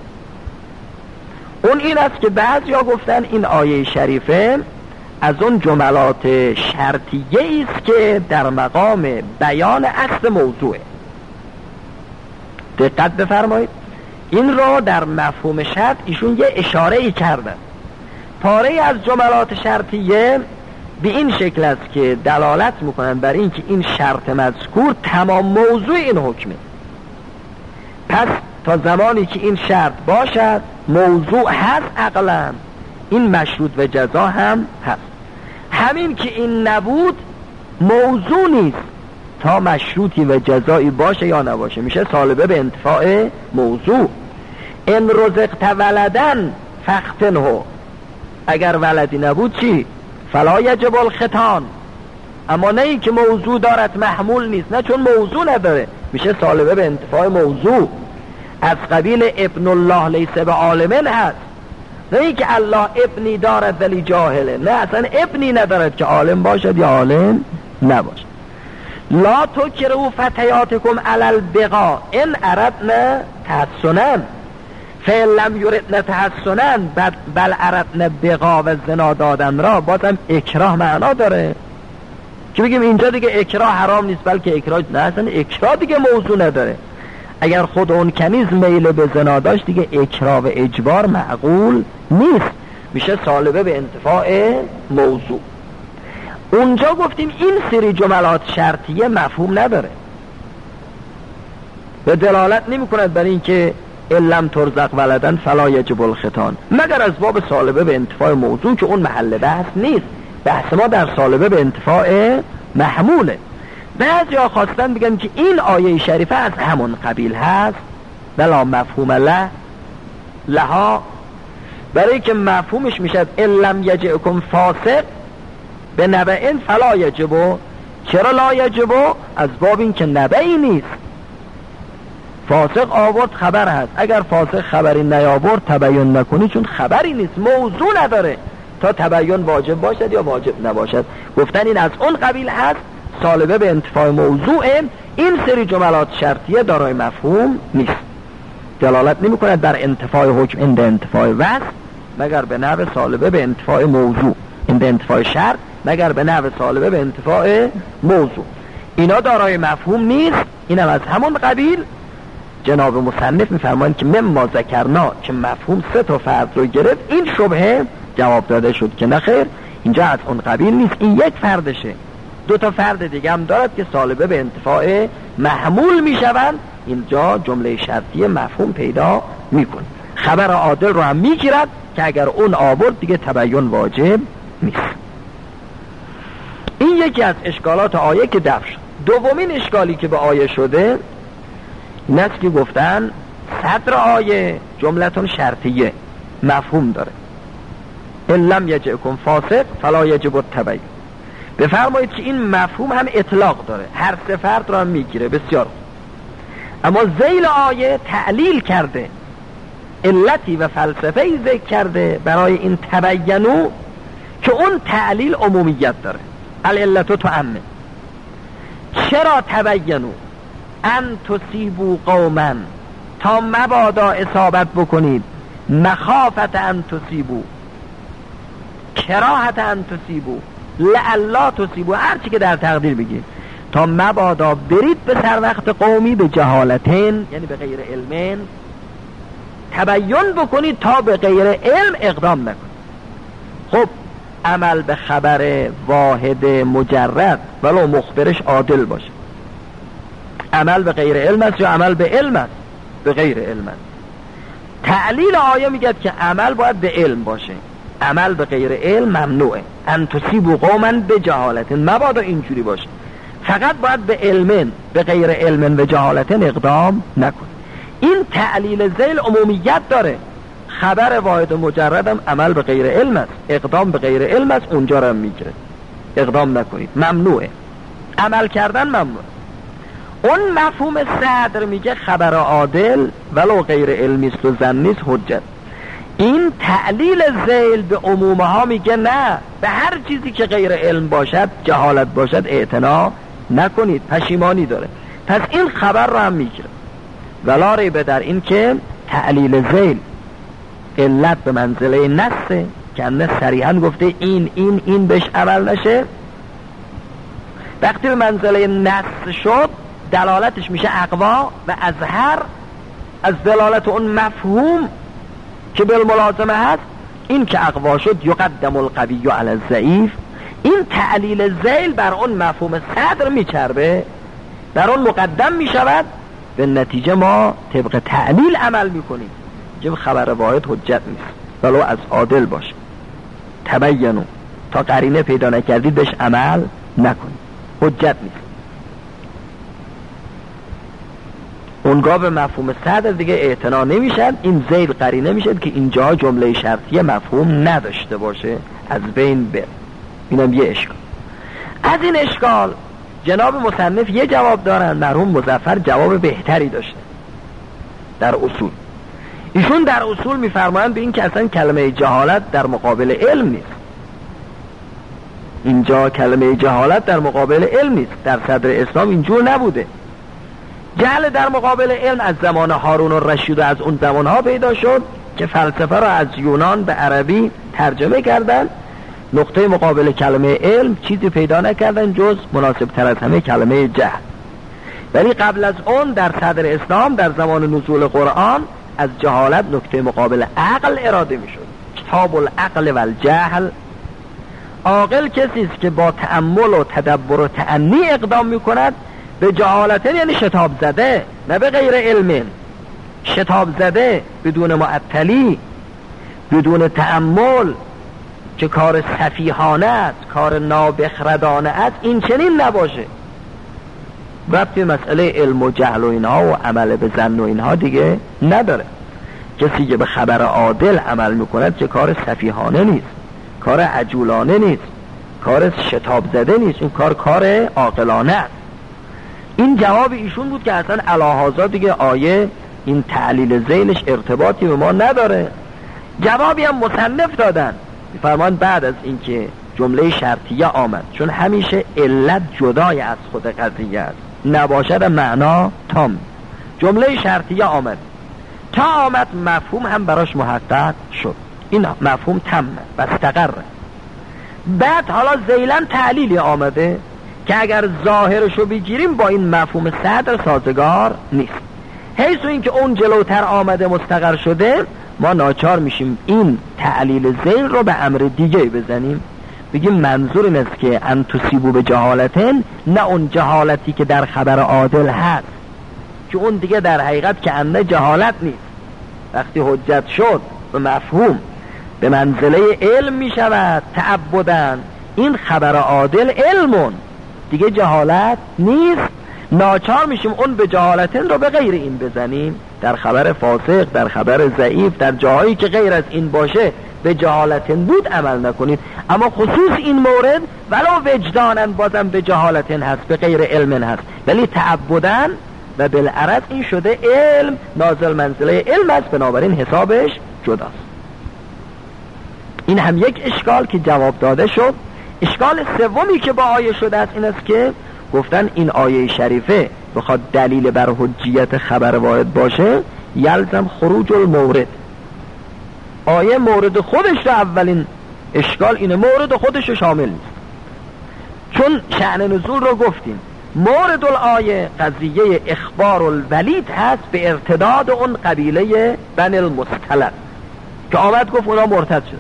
اون این است که بعضیا گفتن این آیه شریفه از اون جملات شرطیه است که در مقام بیان اصل موضوعه. دقت بفرمایید، این را در مفهوم شرط ایشون یه اشاره ای کردن. پاره از جملات شرطیه به این شکل است که دلالت میکنن بر این که این شرط مذکور تمام موضوع این حکمه. پس تا زمانی که این شرط باشد موضوع هست عقلا، این مشروط و جزا هم هست. همین که این نبود موضوع نیست تا مشروطی و جزایی باشه یا نباشه، میشه سالبه به انتفاع موضوع. ان رزقت ولدن فختنه، اگر ولدی نبود چی؟ فلا یجب الختان. اما نه ای که موضوع دارد محمول نیست، نه چون موضوع نداره، میشه سالبه به انتفاع موضوع. از قبیل ابن الله لیس به عالمن هست، نه ای که الله ابنی دارد ولی جاهله، نه اصلا ابنی ندارد که عالم باشد یا عالم نباشد. لا تکرهوا فتیاتکم علی البغاء ان اردنا تحسنا فإن لم یردن تحسنا بل اردنا بغا و زنا دادن را. بازم اکراه معنا داره که بگیم اینجا دیگه اکراه حرام نیست، بلکه اکراه نه، اصلا اکراه دیگه موضوع نداره. اگر خود اون کنیز میل به زنا داشت دیگه اکراه و اجبار معقول نیست، میشه سالبه به انتفاع موضوع. اونجا گفتیم این سری جملات شرطیه مفهوم نداره و دلالت نمی کند بر این که لم ترزق ولدن فلا یجب الختان، مگر از باب سالبه به انتفاع موضوع که اون محل بحث نیست. بحث ما در سالبه به انتفاع محموله. بعضی ها خواستن بگن که این آیه شریفه از همون قبیل هست، بلا مفهوم له لها، برای که مفهومش میشد ان لم یجئکم فاسق به نبئن فلا یجب. چرا لا یجب؟ از باب این که نبئی نیست. فاسق آورد خبر هست، اگر فاسق خبری نیاورد تبیین نکنی چون خبری نیست، موضوع نداره تا تبیین واجب باشد یا واجب نباشد. گفتن این از اون قبیل هست، سالبه به انتفاع موضوعه. این سری جملات شرطیه دارای مفهوم نیست، دلالت نمی کند در انتفاع حکم اند انتفاع وصف مگر به نحو سالبه به انتفاع موضوع، اند انتفاع شرط مگر به نحو سالبه به انتفاع موضوع. اینا دارای مفهوم نیست، اینم از همون قبیل. جناب مصنف میفرمایند که مما ذکرنا که مفهوم سه تا فرد رو گرفت، این شبهه جواب داده شد که نخیر، اینجا از اون قبیل نیست، این یک فردشه. دو تا فرد دیگه هم دارد که سالبه به انتفاع محمول میشوند. اینجا جمله شرطی مفهوم پیدا میکنه. خبر عادل رو هم میگیرد که اگر اون آورد دیگه تبیین واجب نیست. این یکی از اشکالات آیه که دفع شد. دومین اشکالی که به آیه شده این است که گفتن صدر آیه جملتون شرطیه مفهوم داره، ان لم یجئکم فاسق فلا یجب التبیین. بفرمایید که این مفهوم هم اطلاق داره، هر سه فرد رو هم میگیره. بسیار، اما ذیل آیه تعلیل کرده، علتی و فلسفه‌ای ذکر کرده برای این تبینو که اون تعلیل عمومیت داره. العلت تعمم. چرا تبینو؟ ان تصیبوا قوما، تا مبادا اصابت بکنید، مخافت ان تصیبوا، کراهت ان تصیبوا، لعلا تصیبوا، هر چی که در تقدیر بگید، تا مبادا برید به سر وقت قومی به جهالتین، یعنی به غیر علمین، تبیین بکنید تا به غیر علم اقدام نکنید. خب عمل به خبر واحد مجرد ولو مخبرش عادل باشه، عمل به غیر علم است یا عمل به علم است؟ به غیر علم است. تعلیل آیه میگه که عمل باید به علم باشه. عمل به غیر علم ممنوعه. ان تصیبوا قوما بجهالت، مبادا اینجوری باشه، فقط باید به علم، به غیر علم و جهالت اقدام نکن. این تعلیل ذیل عمومیت داره. خبر واحد مجردم عمل به غیر علم است، اقدام به غیر علم است، اونجا رو هم میگیره. اقدام نکنید، ممنوعه. عمل کردن ممنوع. اون مفهوم صدر میگه خبر عادل ولو غیر علمی است و ظنی است حجت. این تعلیل ذیل به عمومه ها میگه نه، به هر چیزی که غیر علم باشد، جهالت باشد، اعتنا نکنید، پشیمانی داره. پس این خبر رو هم میگیره. ولا ریب در این که تعلیل ذیل علت به منزله نسه که انه صریحا گفته این این این بهش عمل نشه. وقتی به منزله نس شد دلالتش میشه اقوا و اظهر از دلالت اون مفهوم که بالملازمه هست. این که اقوا شد یقدم القوی علی الضعیف. این تعلیل ذیل بر اون مفهوم صدر میچربه، بر اون مقدم میشود. به نتیجه ما طبق تعلیل عمل میکنیم که خبر واحد حجت نیست ولو از عادل باشه. تبینو، تا قرینه پیدا نکردید بهش عمل نکنید، حجت نیست. اونگاه به مفهوم صدر دیگه اعتنا نمیشد. این ذیل قرینه میشد که اینجا جمله شرطیه مفهوم نداشته باشه، از بین بره. اینم یه اشکال. از این اشکال جناب مصنف یه جواب دارن. مرحوم مظفر جواب بهتری داشته در اصول. ایشون در اصول میفرمایند به این که اصلا کلمه جهالت در مقابل علم نیست. اینجا کلمه جهالت در مقابل علم نیست. در صدر اسلام اینجور نبوده. جهل در مقابل علم از زمان هارون الرشید و از اون زمانها پیدا شد که فلسفه را از یونان به عربی ترجمه کردن. نقطه مقابل کلمه علم چیزی پیدا نکردن جز مناسب تر از همه کلمه جهل. ولی قبل از اون در صدر اسلام در زمان نزول قرآن از جهالت نقطه مقابل عقل اراده می شد. کتاب العقل و الجهل. عاقل کسی است که با تأمل و تدبر و تأنی اقدام می کند. به جهالت یعنی شتاب زده، نه به غیر علم. شتاب زده بدون معطلی، بدون تأمل، که کار سفیهانه است، کار نابخردانه است، این چنین نباشه. ربطی مسئله علم و جهل و اینها و عمل به ظن و اینها دیگه نداره. کسی که به خبر عادل عمل میکند چه کار سفیهانه نیست، کار عجولانه نیست، کار شتاب زده نیست، این کار کار عاقلانه است. این جواب ایشون بود که اصلا الهازا دیگه آیه این تعلیل ذیلش ارتباطی به ما نداره. جوابی هم مصنف دادن، فرمان بعد از اینکه جمله شرطیه آمد، چون همیشه علت جدای از خود قضیه است، نباشد معنا تام. جمله شرطیه آمد، تا آمد مفهوم هم براش محقق شد، این مفهوم تمه و استقره. بعد حالا ذیلن تعلیلی آمده که اگر ظاهرشو بگیریم با این مفهوم صدر سازگار نیست. حیث این که اون جلوتر آمده مستقر شده، ما ناچار میشیم این تعلیل ذیل رو به امر دیگه بزنیم، بگیم منظور این است که ان تصیبوا به جهالتن، نه اون جهالتی که در خبر عادل هست، که اون دیگه در حقیقت که انه جهالت نیست. وقتی حجت شد به مفهوم به منزله علم میشود تعبدن، این خبر عادل علمون دیگه جهالت نیست. ناچار میشیم اون به جهالتن رو به غیر این بزنیم. در خبر فاسق، در خبر ضعیف، در جاهایی که غیر از این باشه به جهالتن بود عمل نکنید. اما خصوص این مورد ولو وجدانن بازم به جهالتن هست، به غیر علم هست، ولی تعبدن و بالعرض این شده علم، نازل منزله علم است، بنابراین حسابش جداست. این هم یک اشکال که جواب داده شد. اشکال سومی که با آیه شده است این است که گفتن این آیه شریفه بخواد دلیل بر حجیت خبر واحد باشه، یلزم خروج المورد. آیه مورد خودش رو، اولین اشکال اینه، مورد خودش رو شامل نیست. چون شأن نزول رو گفتیم، مورد الآیه قضیه اخبار الولید هست به ارتداد اون قبیله بنی المصطلق که آمد گفت اونا مرتد شدن.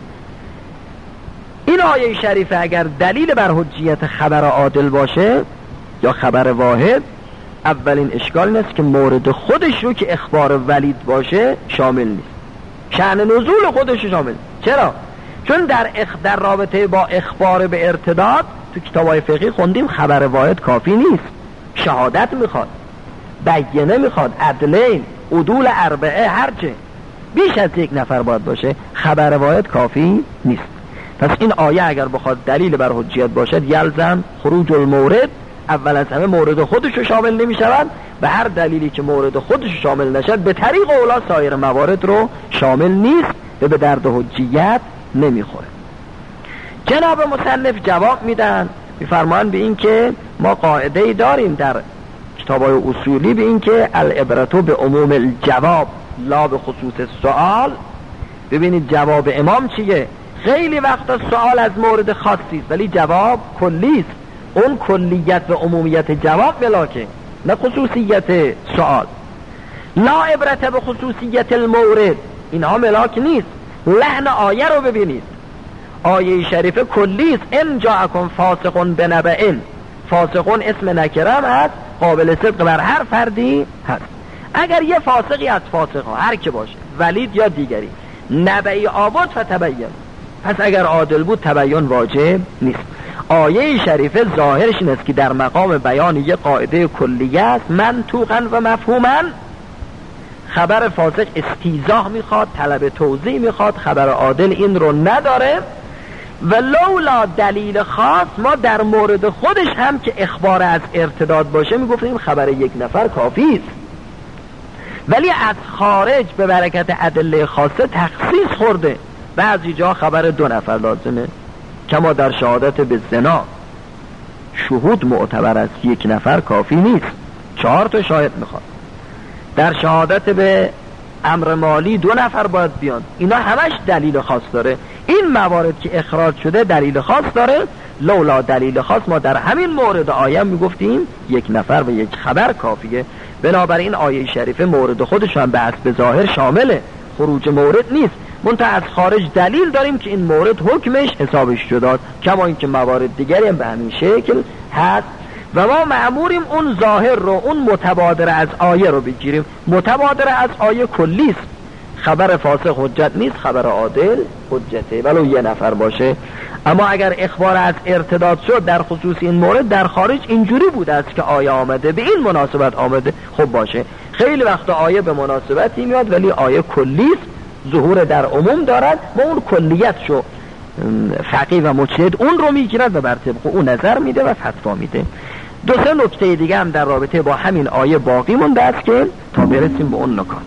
این آیه شریفه اگر دلیل بر حجیت خبر عادل باشه یا خبر واحد، اولین اشکال این است که مورد خودش رو که اخبار ولید باشه شامل نیست، شأن نزول خودش رو شامل. چرا؟ چون در اخ در رابطه با اخبار به ارتداد تو کتابای فقهی خوندیم خبر واحد کافی نیست، شهادت میخواد، بینه میخواد، عدلین، عدول اربعه، هرچه بیش از یک نفر باید باشه، خبر واحد کافی نیست. پس این آیه اگر بخواد دلیل بر حجیت باشد یلزم خروج المورد، اول از همه مورد خودش رو شامل نمی شود و هر دلیلی که مورد خودش شامل نشد به طریق اولا سایر موارد رو شامل نیست و به درد حجیت نمیخوره. جناب مصنف جواب میدن، میفرمان به این که ما قاعده ای داریم در کتابای اصولی به این که العبرتو به عموم الجواب لا به خصوص السؤال. ببینید جواب امام چیه؟ خیلی وقتا سوال از مورد خاصی است ولی جواب کلی است. اون کلیت و عمومیت جواب ملاکه، نه خصوصیت سوال. لا عبرت به خصوصیت المورد، اینها ملاک نیست. لحن آیه رو ببینید، آیه شریفه کلی است. ان جاءکم فاسق بنبأ، فاسقون اسم نکرم هست، قابل صدق بر هر فردی هست. اگر یه فاسقی از فاسقها هر که باشه، ولید یا دیگری، نبعی آورد فتبین، پس اگر عادل بود تبین واجب نیست. آیه شریفه ظاهرش این است که در مقام بیان یه قاعده کلیه است، منطوقا و مفهوما. خبر فاسق استیضاح میخواد، طلب توضیح میخواد، خبر عادل این رو نداره. و لولا دلیل خاص ما در مورد خودش هم که اخبار از ارتداد باشه میگفتیم خبر یک نفر کافی است، ولی از خارج به برکت ادله خاصه تخصیص خورده. بعضی جا خبر دو نفر لازمه، کما در شهادت به زنا شهود معتبر است، یک نفر کافی نیست، چهار تا شاهد میخواد. در شهادت به امر مالی دو نفر باید بیان، اینا همش دلیل خاص داره. این موارد که اخراج شده دلیل خاص داره، لولا دلیل خاص ما در همین مورد آیه میگفتیم یک نفر و یک خبر کافیه. بنابراین آیه شریفه مورد خودش هم به حسب ظاهر شامله، خروج مورد نیست، منتها از خارج دلیل داریم که این مورد حکمش حسابش شداد، کما اینکه موارد دیگری هم به همین شکل هست. و ما مأموریم اون ظاهر رو، اون متبادر از آیه رو بگیریم. متبادر از آیه کلی است، خبر فاسق حجت نیست، خبر عادل حجته ولو یه نفر باشه. اما اگر اخبار از ارتداد شد در خصوص این مورد، در خارج اینجوری بوده است که آیه آمده به این مناسبت آمده، خب باشه. خیلی وقت آیه به مناسبتی میاد ولی آیه کلی است، ظهور در عموم دارد، ما اون کلیت شو فقیه و مجتهد اون رو میگیرد و بر طبق اون نظر میده و فتوا میده. دو سه نکته دیگه هم در رابطه با همین آیه باقی مونده است که تا برسیم به اون نکات.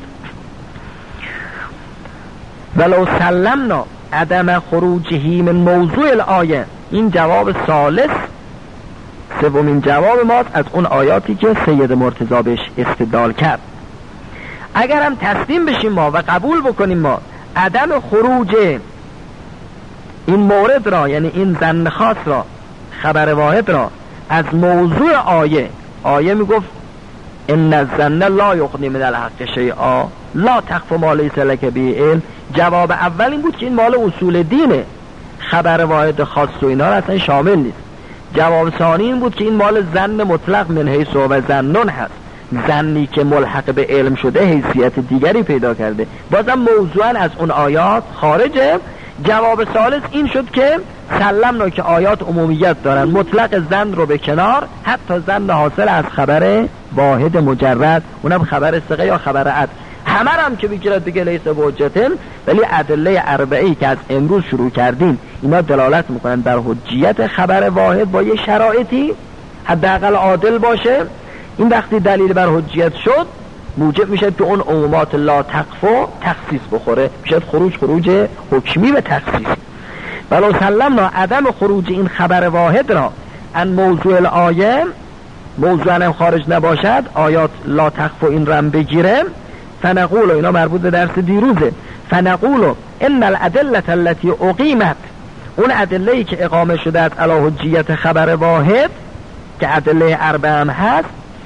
ولو سلمنا عدم خروجه من موضوع الآیه، این جواب ثالث، سومین جواب ماست از اون آیاتی که سید مرتضی بهش استدلال کرد. اگر هم تسلیم بشیم ما و قبول بکنیم ما عدم خروج این مورد را، یعنی این ظن خاص را، خبر واحد را از موضوع آیه، آیه میگفت ان الظن لا یغنی من الحق شیئا لا تخف ما لیس لک به علم. جواب اول این بود که این مال اصول دینه، خبر واحد خاص و اینا را اصلا شامل نیست. جواب ثانی این بود که این مال ظن مطلق من حیث و ظنون هست، ظنی که ملحق به علم شده حیثیت دیگری پیدا کرده، بازم موضوعا از اون آیات خارجه. جواب ثالث این شد که سلمنا که آیات عمومیت دارن، مطلق ظن رو به کنار، حتی ظن حاصل از خبر واحد مجرد، اونم خبر ثقه یا خبر عدل، همه هم که بگیرد دیگه لیس بحجتن. ولی ادله اربعه‌ای که از امروز شروع کردیم اینا دلالت میکنن بر حجیت خبر واحد با یه شرایطی، حداقل عادل باشه. این وقتی دلیل بر حجیت شد موجب میشه که اون عمومات لا تخفو تخصیص بخوره، میشه خروج خروج حکمی به تخصیص. ولو سلمنا عدم خروج این خبر واحد را ان موضوع الآیه، موضوع هم خارج نباشد، آیات لا تخفو این رم بگیره، فنقول، اینا مربوط به درس دیروزه، فنقول ان الادله التي اقیمت، اون ادله‌ای که اقامه شده از علی حجیت خبر واحد که ادله اربعه هم هست،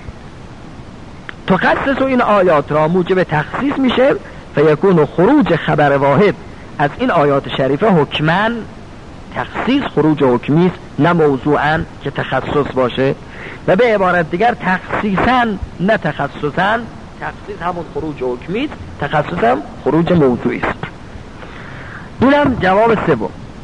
تخصص این آیات را موجب تخصیص میشه، فیکون خروج خبر واحد از این آیات شریفه حکماً تخصیص، خروج حکمی است نه موضوعاً که تخصص باشه. و به عبارت دیگر تخصیصاً نه تخصصاً، تخصیص همون خروج حکمی است، تخصص هم خروج موضوعی است. اینم جواب سوم.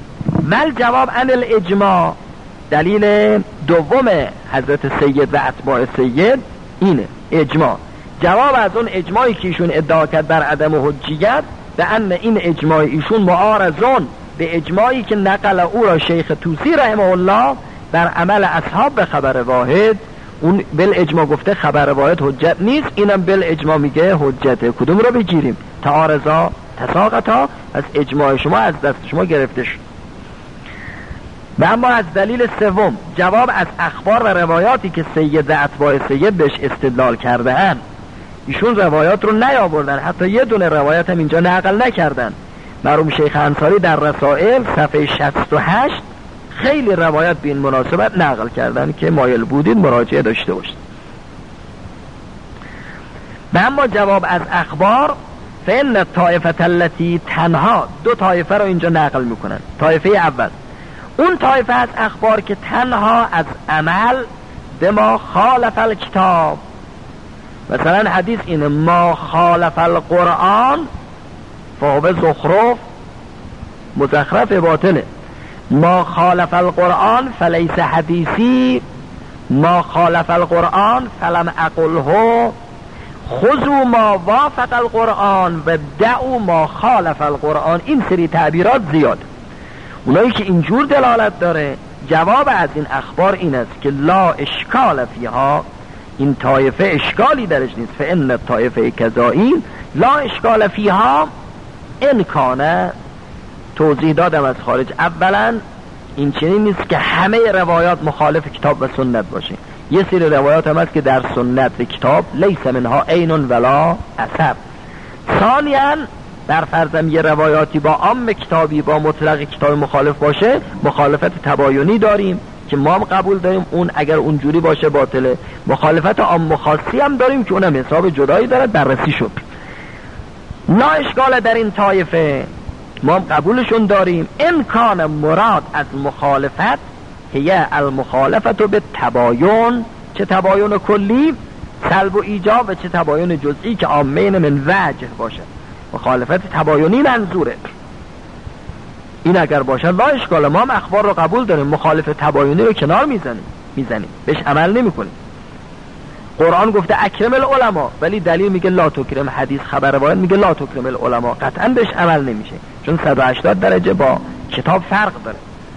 ول جواب عن الاجماع، دلیل دوم حضرت سید و اتباع سید اینه اجماع. جواب از اون اجماعی که ایشون ادعا کرد بر عدم حجیت، به ان این اجماع ایشون معارضون به اجماعی که نقل او را شیخ طوسی رحمه الله در عمل اصحاب به خبر واحد. اون بل اجماع گفته خبر واحد حجت نیست، اینم بل اجماع میگه حجته. کدوم رو بگیریم؟ تعارضا تساقطا، از اجماع شما از دست شما گرفته شد. و اما از دلیل سوم جواب از اخبار و روایاتی که سید و اتباع سید بهش استدلال کرده اند. ایشون روایات رو نیاوردن، حتی یه دونه روایت هم اینجا نقل نکردن. مرحوم شیخ انصاری در رسائل صفحه شصت و هشت خیلی روایت به این مناسبت نقل کردن که مایل بودید مراجعه داشته باشید. و اما جواب از اخبار، فإن طائفة التي تنها، دو طایفه رو اینجا نقل میکنن. طایفه اول اون طایفه از اخبار که تنها از عمل به ما خالف الکتاب، مثلا حدیث اینه ما خالف القرآن فهو زخرف، مزخرف باطله. ما خالف القرآن فلیس حدیثی، ما خالف القرآن فلم اقله، خذوا ما وافق القرآن و دعوا ما خالف القرآن. این سری تعبیرات زیاد. اونایی که اینجور دلالت داره، جواب از این اخبار این است که لا اشکال فیها، این طایفه اشکالی درش نیست. فإن طایفه کذائین لا اشکال فیها ان کان. توضیح دادم از خارج. اولا این چنین نیست که همه روایات مخالف کتاب و سنت باشه. یه سری روایات هم هست که در سنت و کتاب لیس منها عین ولا اثر. ثانیاً در فرضم یه روایاتی با عام کتابی با مطلق کتاب مخالف باشه، مخالفت تباینی داریم که ما هم قبول داریم، اون اگر اونجوری باشه باطله. مخالفت عام خاصی هم داریم که اونم حساب جدایی داره، بررسی شد. لا اشکال در این طایفه، ما هم قبولشون داریم. امکان مراد از مخالفت هی المخالفت به تباین، چه تباین کلی سلب و ایجاب و چه تباین جزئی که عامین من وجه باشه. مخالفت تباینی منظوره. این اگر باشه لا اشکال، ما هم اخبار رو قبول داریم، مخالف تباینی رو کنار میزنیم میزنیم بهش عمل نمی کنیم. قرآن گفته اکرم العلماء، ولی دلیل میگه لا تکرم. حدیث خبر واحد میگه لا تکرم العلماء، قطعا بهش عمل نمیشه، چون صد و هشتاد درجه با کتاب فرق داره.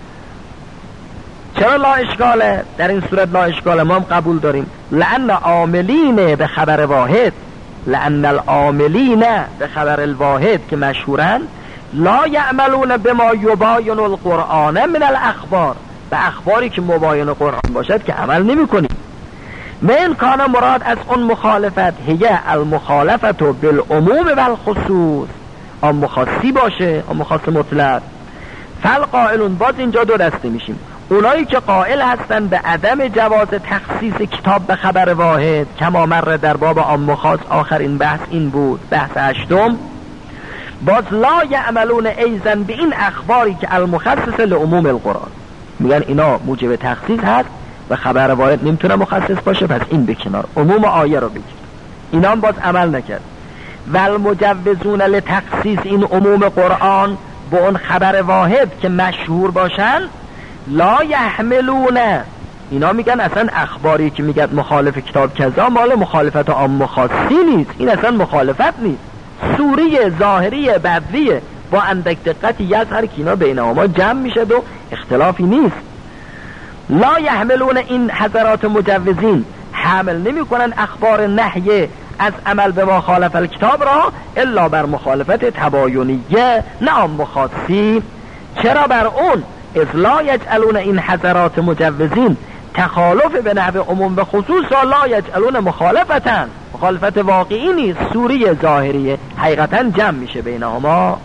چرا لا اشکاله؟ در این صورت لا اشکاله ما هم قبول داریم. لأن عاملین به خبر واحد، لأن العاملین به خبر الواحد که مشهورن لا یعملون بما یباین القرآن من الاخبار، به اخباری که مباین قرآن باشد که عمل نمی کنیم. من کان مراد از اون مخالفت هی المخالفت بالعموم و الخصوص، آن مخاصی باشه، آن مخاص مطلق. فالقائلون، باز اینجا دو دسته میشیم. اونایی که قائل هستن به عدم جواز تخصیص کتاب به خبر واحد، کما مر در باب عام خاص، آخرین بحث این بود، بحث هشتم. باز لا یعملون ایزن به این اخباری که المخصص لعموم القرآن، میگن اینا موجب تخصیص هست و خبر واحد نمیتونه مخصص باشه، پس این به کنار، عموم آیه رو بگیر. اینا هم باز عمل نکرد. والمجوزون لتخصیص این عموم قرآن با اون خبر واحد که مشهور باشن لا یحملون، اینا میگن اصلا اخباری که میگن مخالف کتاب کذا مال مخالفت عام خاصی نیست، این اصلا مخالفت نیست، سوری ظاهری بدوی با اندک دقتی یظهر که اینا بینهما جمع میشه و اختلافی نیست. لا یحملون، این حضرات مجوزین حمل نمی کنن اخبار نهی از عمل به مخالف الکتاب را الا بر مخالفت تباینیه نه عام خاصی. چرا بر اون؟ اذ لا یجعلون، این حضرات مجوزین تخالف به نحو عموم به خصوص را لا یجعلون مخالفتن، مخالفت واقعی نیست، سوری ظاهریه، حقیقتا جمع میشه بینهما.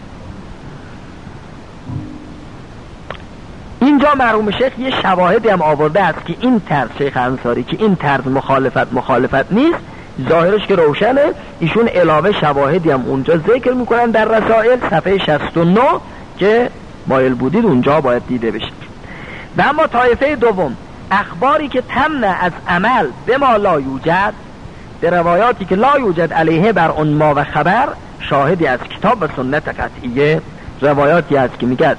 اینجا مرحوم شیخ یه شواهدی هم آورده است که این طرز، شیخ انصاری، که این طرز مخالفت مخالفت نیست، ظاهرش که روشنه. ایشون علاوه شواهدی هم اونجا ذکر میکنن در رسائل صفحه شصت و نه که مایل بودید اونجا باید دیده بشه. و اما طایفه دوم، اخباری که تمنع از عمل به ما لا یوجد، به روایاتی که لا یوجد علیه بر اون ما و خبر شاهدی از کتاب و سنت قطعیه. روایاتی هست که میگه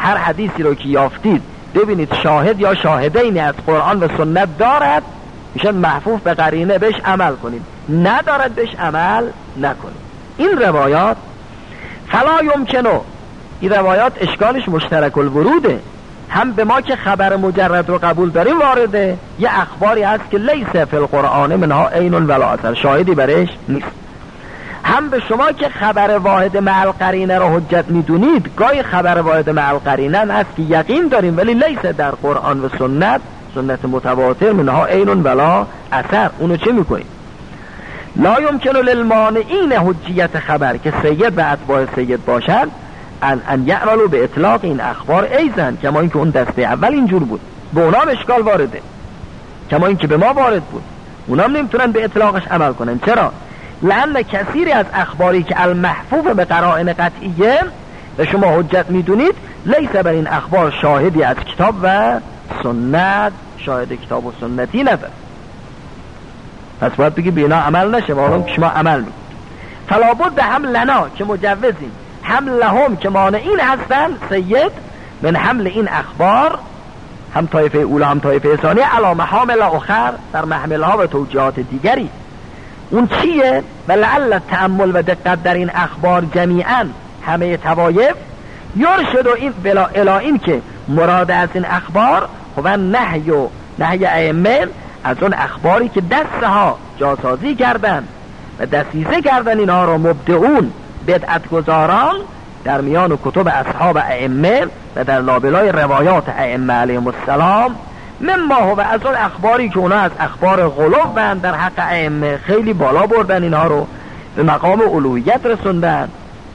هر حدیثی رو که یافتید ببینید شاهد یا شاهدینی از قرآن و سنت دارد، میشه محفوظ به قرینه، بهش عمل کنید. ندارد بهش عمل نکنید. این روایات فلا یمکنه، این روایات اشکالش مشترک الوروده، هم به ما که خبر مجرد رو قبول داریم وارده، یه اخباری هست که لیس فی القرآن منها عین ولا اثر، شاهدی برش نیست. هم به شما که خبر واحد مع القرینه رو حجت میدونید، گاهی خبر واحد مع القرینه هست که یقین داریم ولی لیس در قرآن و سنت، سنت متواتر منها عین ولا اثر، اونو چه میکنید؟ لا یمکن للمانعین حجیت خبر که سید و اتباع سید باشد ان ان یعملوا به اطلاق این اخبار ایزن، کما اینکه اون دسته اول اینجور بود، به اونام اشکال وارده، کما اینکه به ما وارد بود، اونام نمیتونن به اطلاقش عمل کنن. چرا؟ لأن کثیری از اخباری که المحفوظ به قرائن قطعیه به شما حجت میدونید، لیس بر این اخبار شاهدی از کتاب و سنت، شاهد کتاب و سنتی نداره. پس باید بگی بینا عمل نشه، واقعا که شما عمل میکنید. فلا بد هم لنا که مجوزیم، هم لهم که مانعین هستن سید من حمل این اخبار، هم طایفه اولا هم طایفه ثانی، علی محامل اخر، در محملها و توجیهات دیگری. اون چیه؟ ولعل تأمل و دقت در این اخبار جمیعا همه توایف یرشد و این بلا الا این که مراد از این اخبار و نهی و نهی ائمه از اون اخباری که دستها جاسازی کردن و دسیسه کردن اینها رو مبدعون بدعت گذاران در میان کتب اصحاب ائمه و در لابلای روایات ائمه علیهم السلام، مما هو از اون اخباری که اونا از اخبار غلو بند در حق ائمه خیلی بالا بردن، اینها رو به مقام الوهیت رسوندن،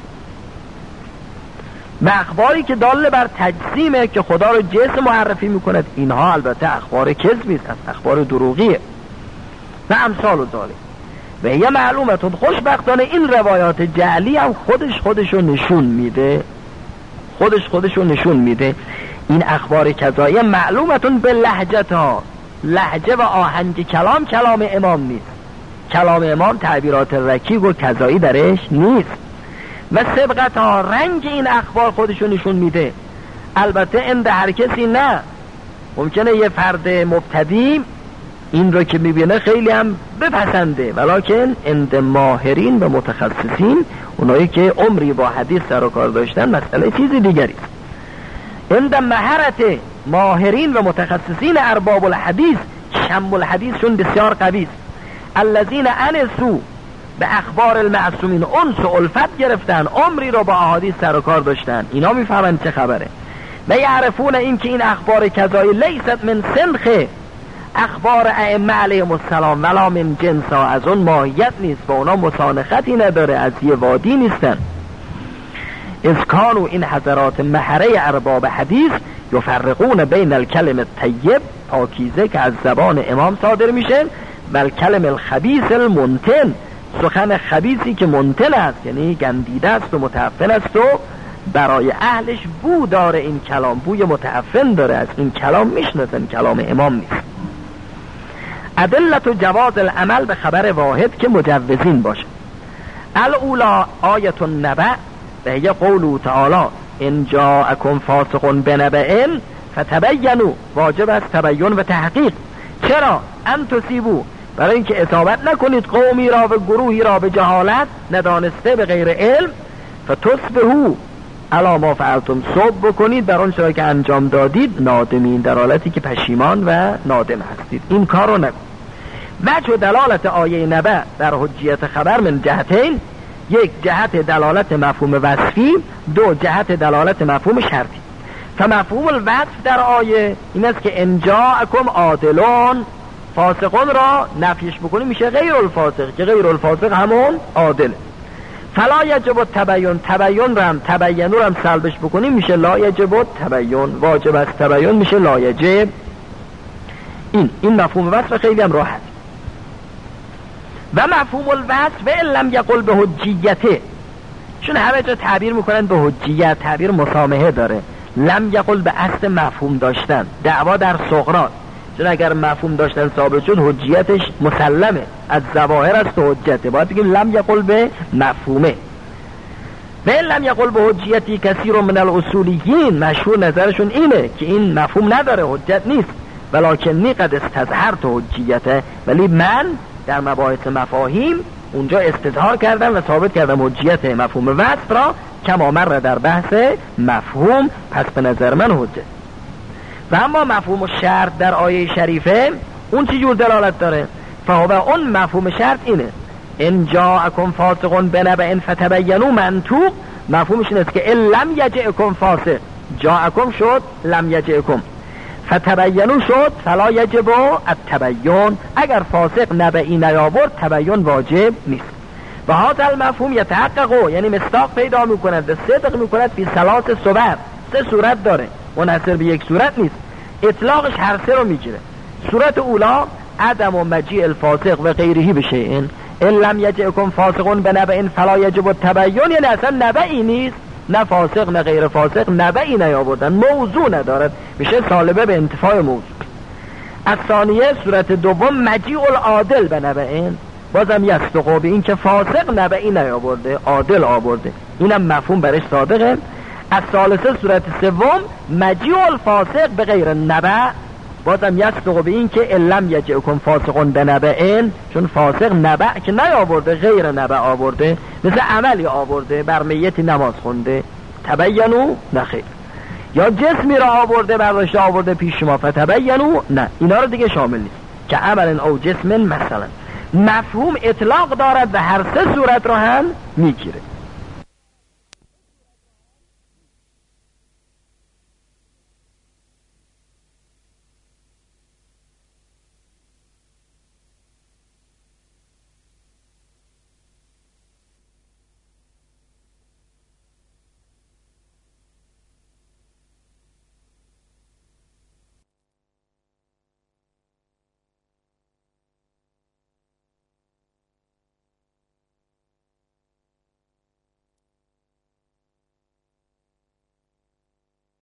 و اخباری که دال بر تجسیمه که خدا رو جسم معرفی میکند، اینها البته اخبار کذبی است، اخبار دروغیه و امثال و ذالک. و یه معلومتون خوشبختانه این روایات جعلی هم خودش خودشو نشون میده، خودش خودشو نشون میده این اخبار کذایی معلومتون به لهجت ها، لهجه و آهنگ کلام کلام امام نیست، کلام امام تعبیرات رکیک و کذایی درش نیست، و سبقت ها رنگ این اخبار خودشو نشون میده. البته عند هر کسی نه، ممکنه یه فرد مبتدی این رو که میبینه خیلی هم بپسنده، ولکن عند ماهرین و متخصصین، اونایی که عمری با حدیث سر و کار داشتن، مسئله چیزی دیگری است. عند مهرت ماهرین و متخصصین ارباب الحدیث، شم الحدیثشون بسیار قوی است. الذین انسوا به اخبار المعصومین، انس و الفت گرفتن، عمری رو با احادیث سر و کار داشتن، اینا میفهمن چه خبره و یعرفون این که این اخبار کذایی لیست من سنخ اخبار ائمه علیهم السلام ولا من جنسا، از اون ماهیت نیست، با اونا مسانختی نداره، از یه وادی نیستن. از کانو این حضرات محره ارباب حدیث یفرقون بین الکلم الطیب، پاکیزه که از زبان امام صادر میشه، و الکلم الخبیث المنتن، سخن خبیثی که منتن است، یعنی گندیده است و متعفن است و برای اهلش بو داره، این کلام بوی متعفن داره، از این کلام میشناسن کلام امام نیست. ادلت و جواز العمل به خبر واحد که مجوزین باشه. الاولا آیت النبع و هی قولو تعالی ان جاءکم فاسق بنبأ فتبینوا، واجب است تبین و تحقیق. چرا؟ ان تصیبوا، برای اینکه اصابت نکنید قومی را و گروهی را به جهالت، ندانسته، به غیر علم، فتصبحوا علی ما فعلتم، صبح بکنید بر اون چرا که انجام دادید، نادمین، در حالتی که پشیمان و نادم هستید. این کار رو نکن. وجه دلالت آیه نبع در حجیت خبر من جهتین، یک جهت دلالت مفهوم وصفی، دو جهت دلالت مفهوم شرطی. فمفهوم الوصف در آیه این است که ان جاءکم عادلون، فاسقون را نفیش بکنی میشه غیر الفاسق، که غیر الفاسق همون عادل. فلا یجب التبین، تبین رم تبین رم سلبش بکنی میشه لا یجب التبین، واجب است تبین میشه لا یجب. این این مفهوم وصف خیلی هم راحت. و مفهوم الوصف و لم یقل به حجیته، چون همه جا تعبیر میکنن به حجیت، تعبیر مسامحه داره. لم یقل به اصل مفهوم داشتن، دعوا در صغرا، چون اگر مفهوم داشتن ثابت شد حجیتش مسلمه، از ظواهر است و حجته، باید بگیم لم یقل به مفهومه. و این لم یقل به حجیتی کثیر من الاصولیین، مشهور نظرشون اینه که این مفهوم نداره، حجت نیست. ولکنی قد استظهرت حجیته، ولی من در مباحث مفاهیم اونجا استظهار کردم و ثابت کردم حجیت مفهوم وصف را کما مر در بحث مفهوم، پس به نظر من حجت. و اما مفهوم شرط در آیه شریفه اون چی جور دلالت داره؟ فهو اون مفهوم شرط اینه ان جاءکم فاسق بنبأ فتبینوا، منطوق مفهومش اینه که ان لم یجئکم فاسق، جاءکم شد لم یجئکم، فتبینوا شد فلا یجب التبین، اگر فاسق نبئی نیاورد تبین واجب نیست. و هذا المفهوم یتحقق، یعنی مصداق پیدا میکند و صدق میکند فی ثلاث صور، سه صورت داره، منحصر به یک صورت نیست، اطلاقش هر سه رو میگیره. صورت اولا عدم و مجیء الفاسق و غیره بشیء، ان لم یجئکم فاسق بنبأ فلا یجب التبین، یعنی اصلا نبئی نیست، نه فاسق نه غیر فاسق، نبئی نیاوردن، موضوع ندارد، میشه سالبه به انتفاع موضوع. از ثانیه صورت دوم مجیء العادل بنبأ، بازم یصدق به این که فاسق نبئی نیاورده، عادل آورده، اینم مفهوم برش صادقه. از ثالثه صورت سوم مجیء الفاسق به غیر نبأ، بازم یصدق به این که ان لم یجئکم فاسق بنبأ، چون فاسق نبأ که نیاورده غیر نبأ آورده، مثل عملی آورده، بر میتی نماز خونده، تبینوا نخیر، یا جسمی را آورده برداشته آورده پیش شما فتبینوا، نه اینا رو دیگه شامل نیست، که عمل او جسم مثلا. مفهوم اطلاق دارد و هر سه صورت رو هم میگیره.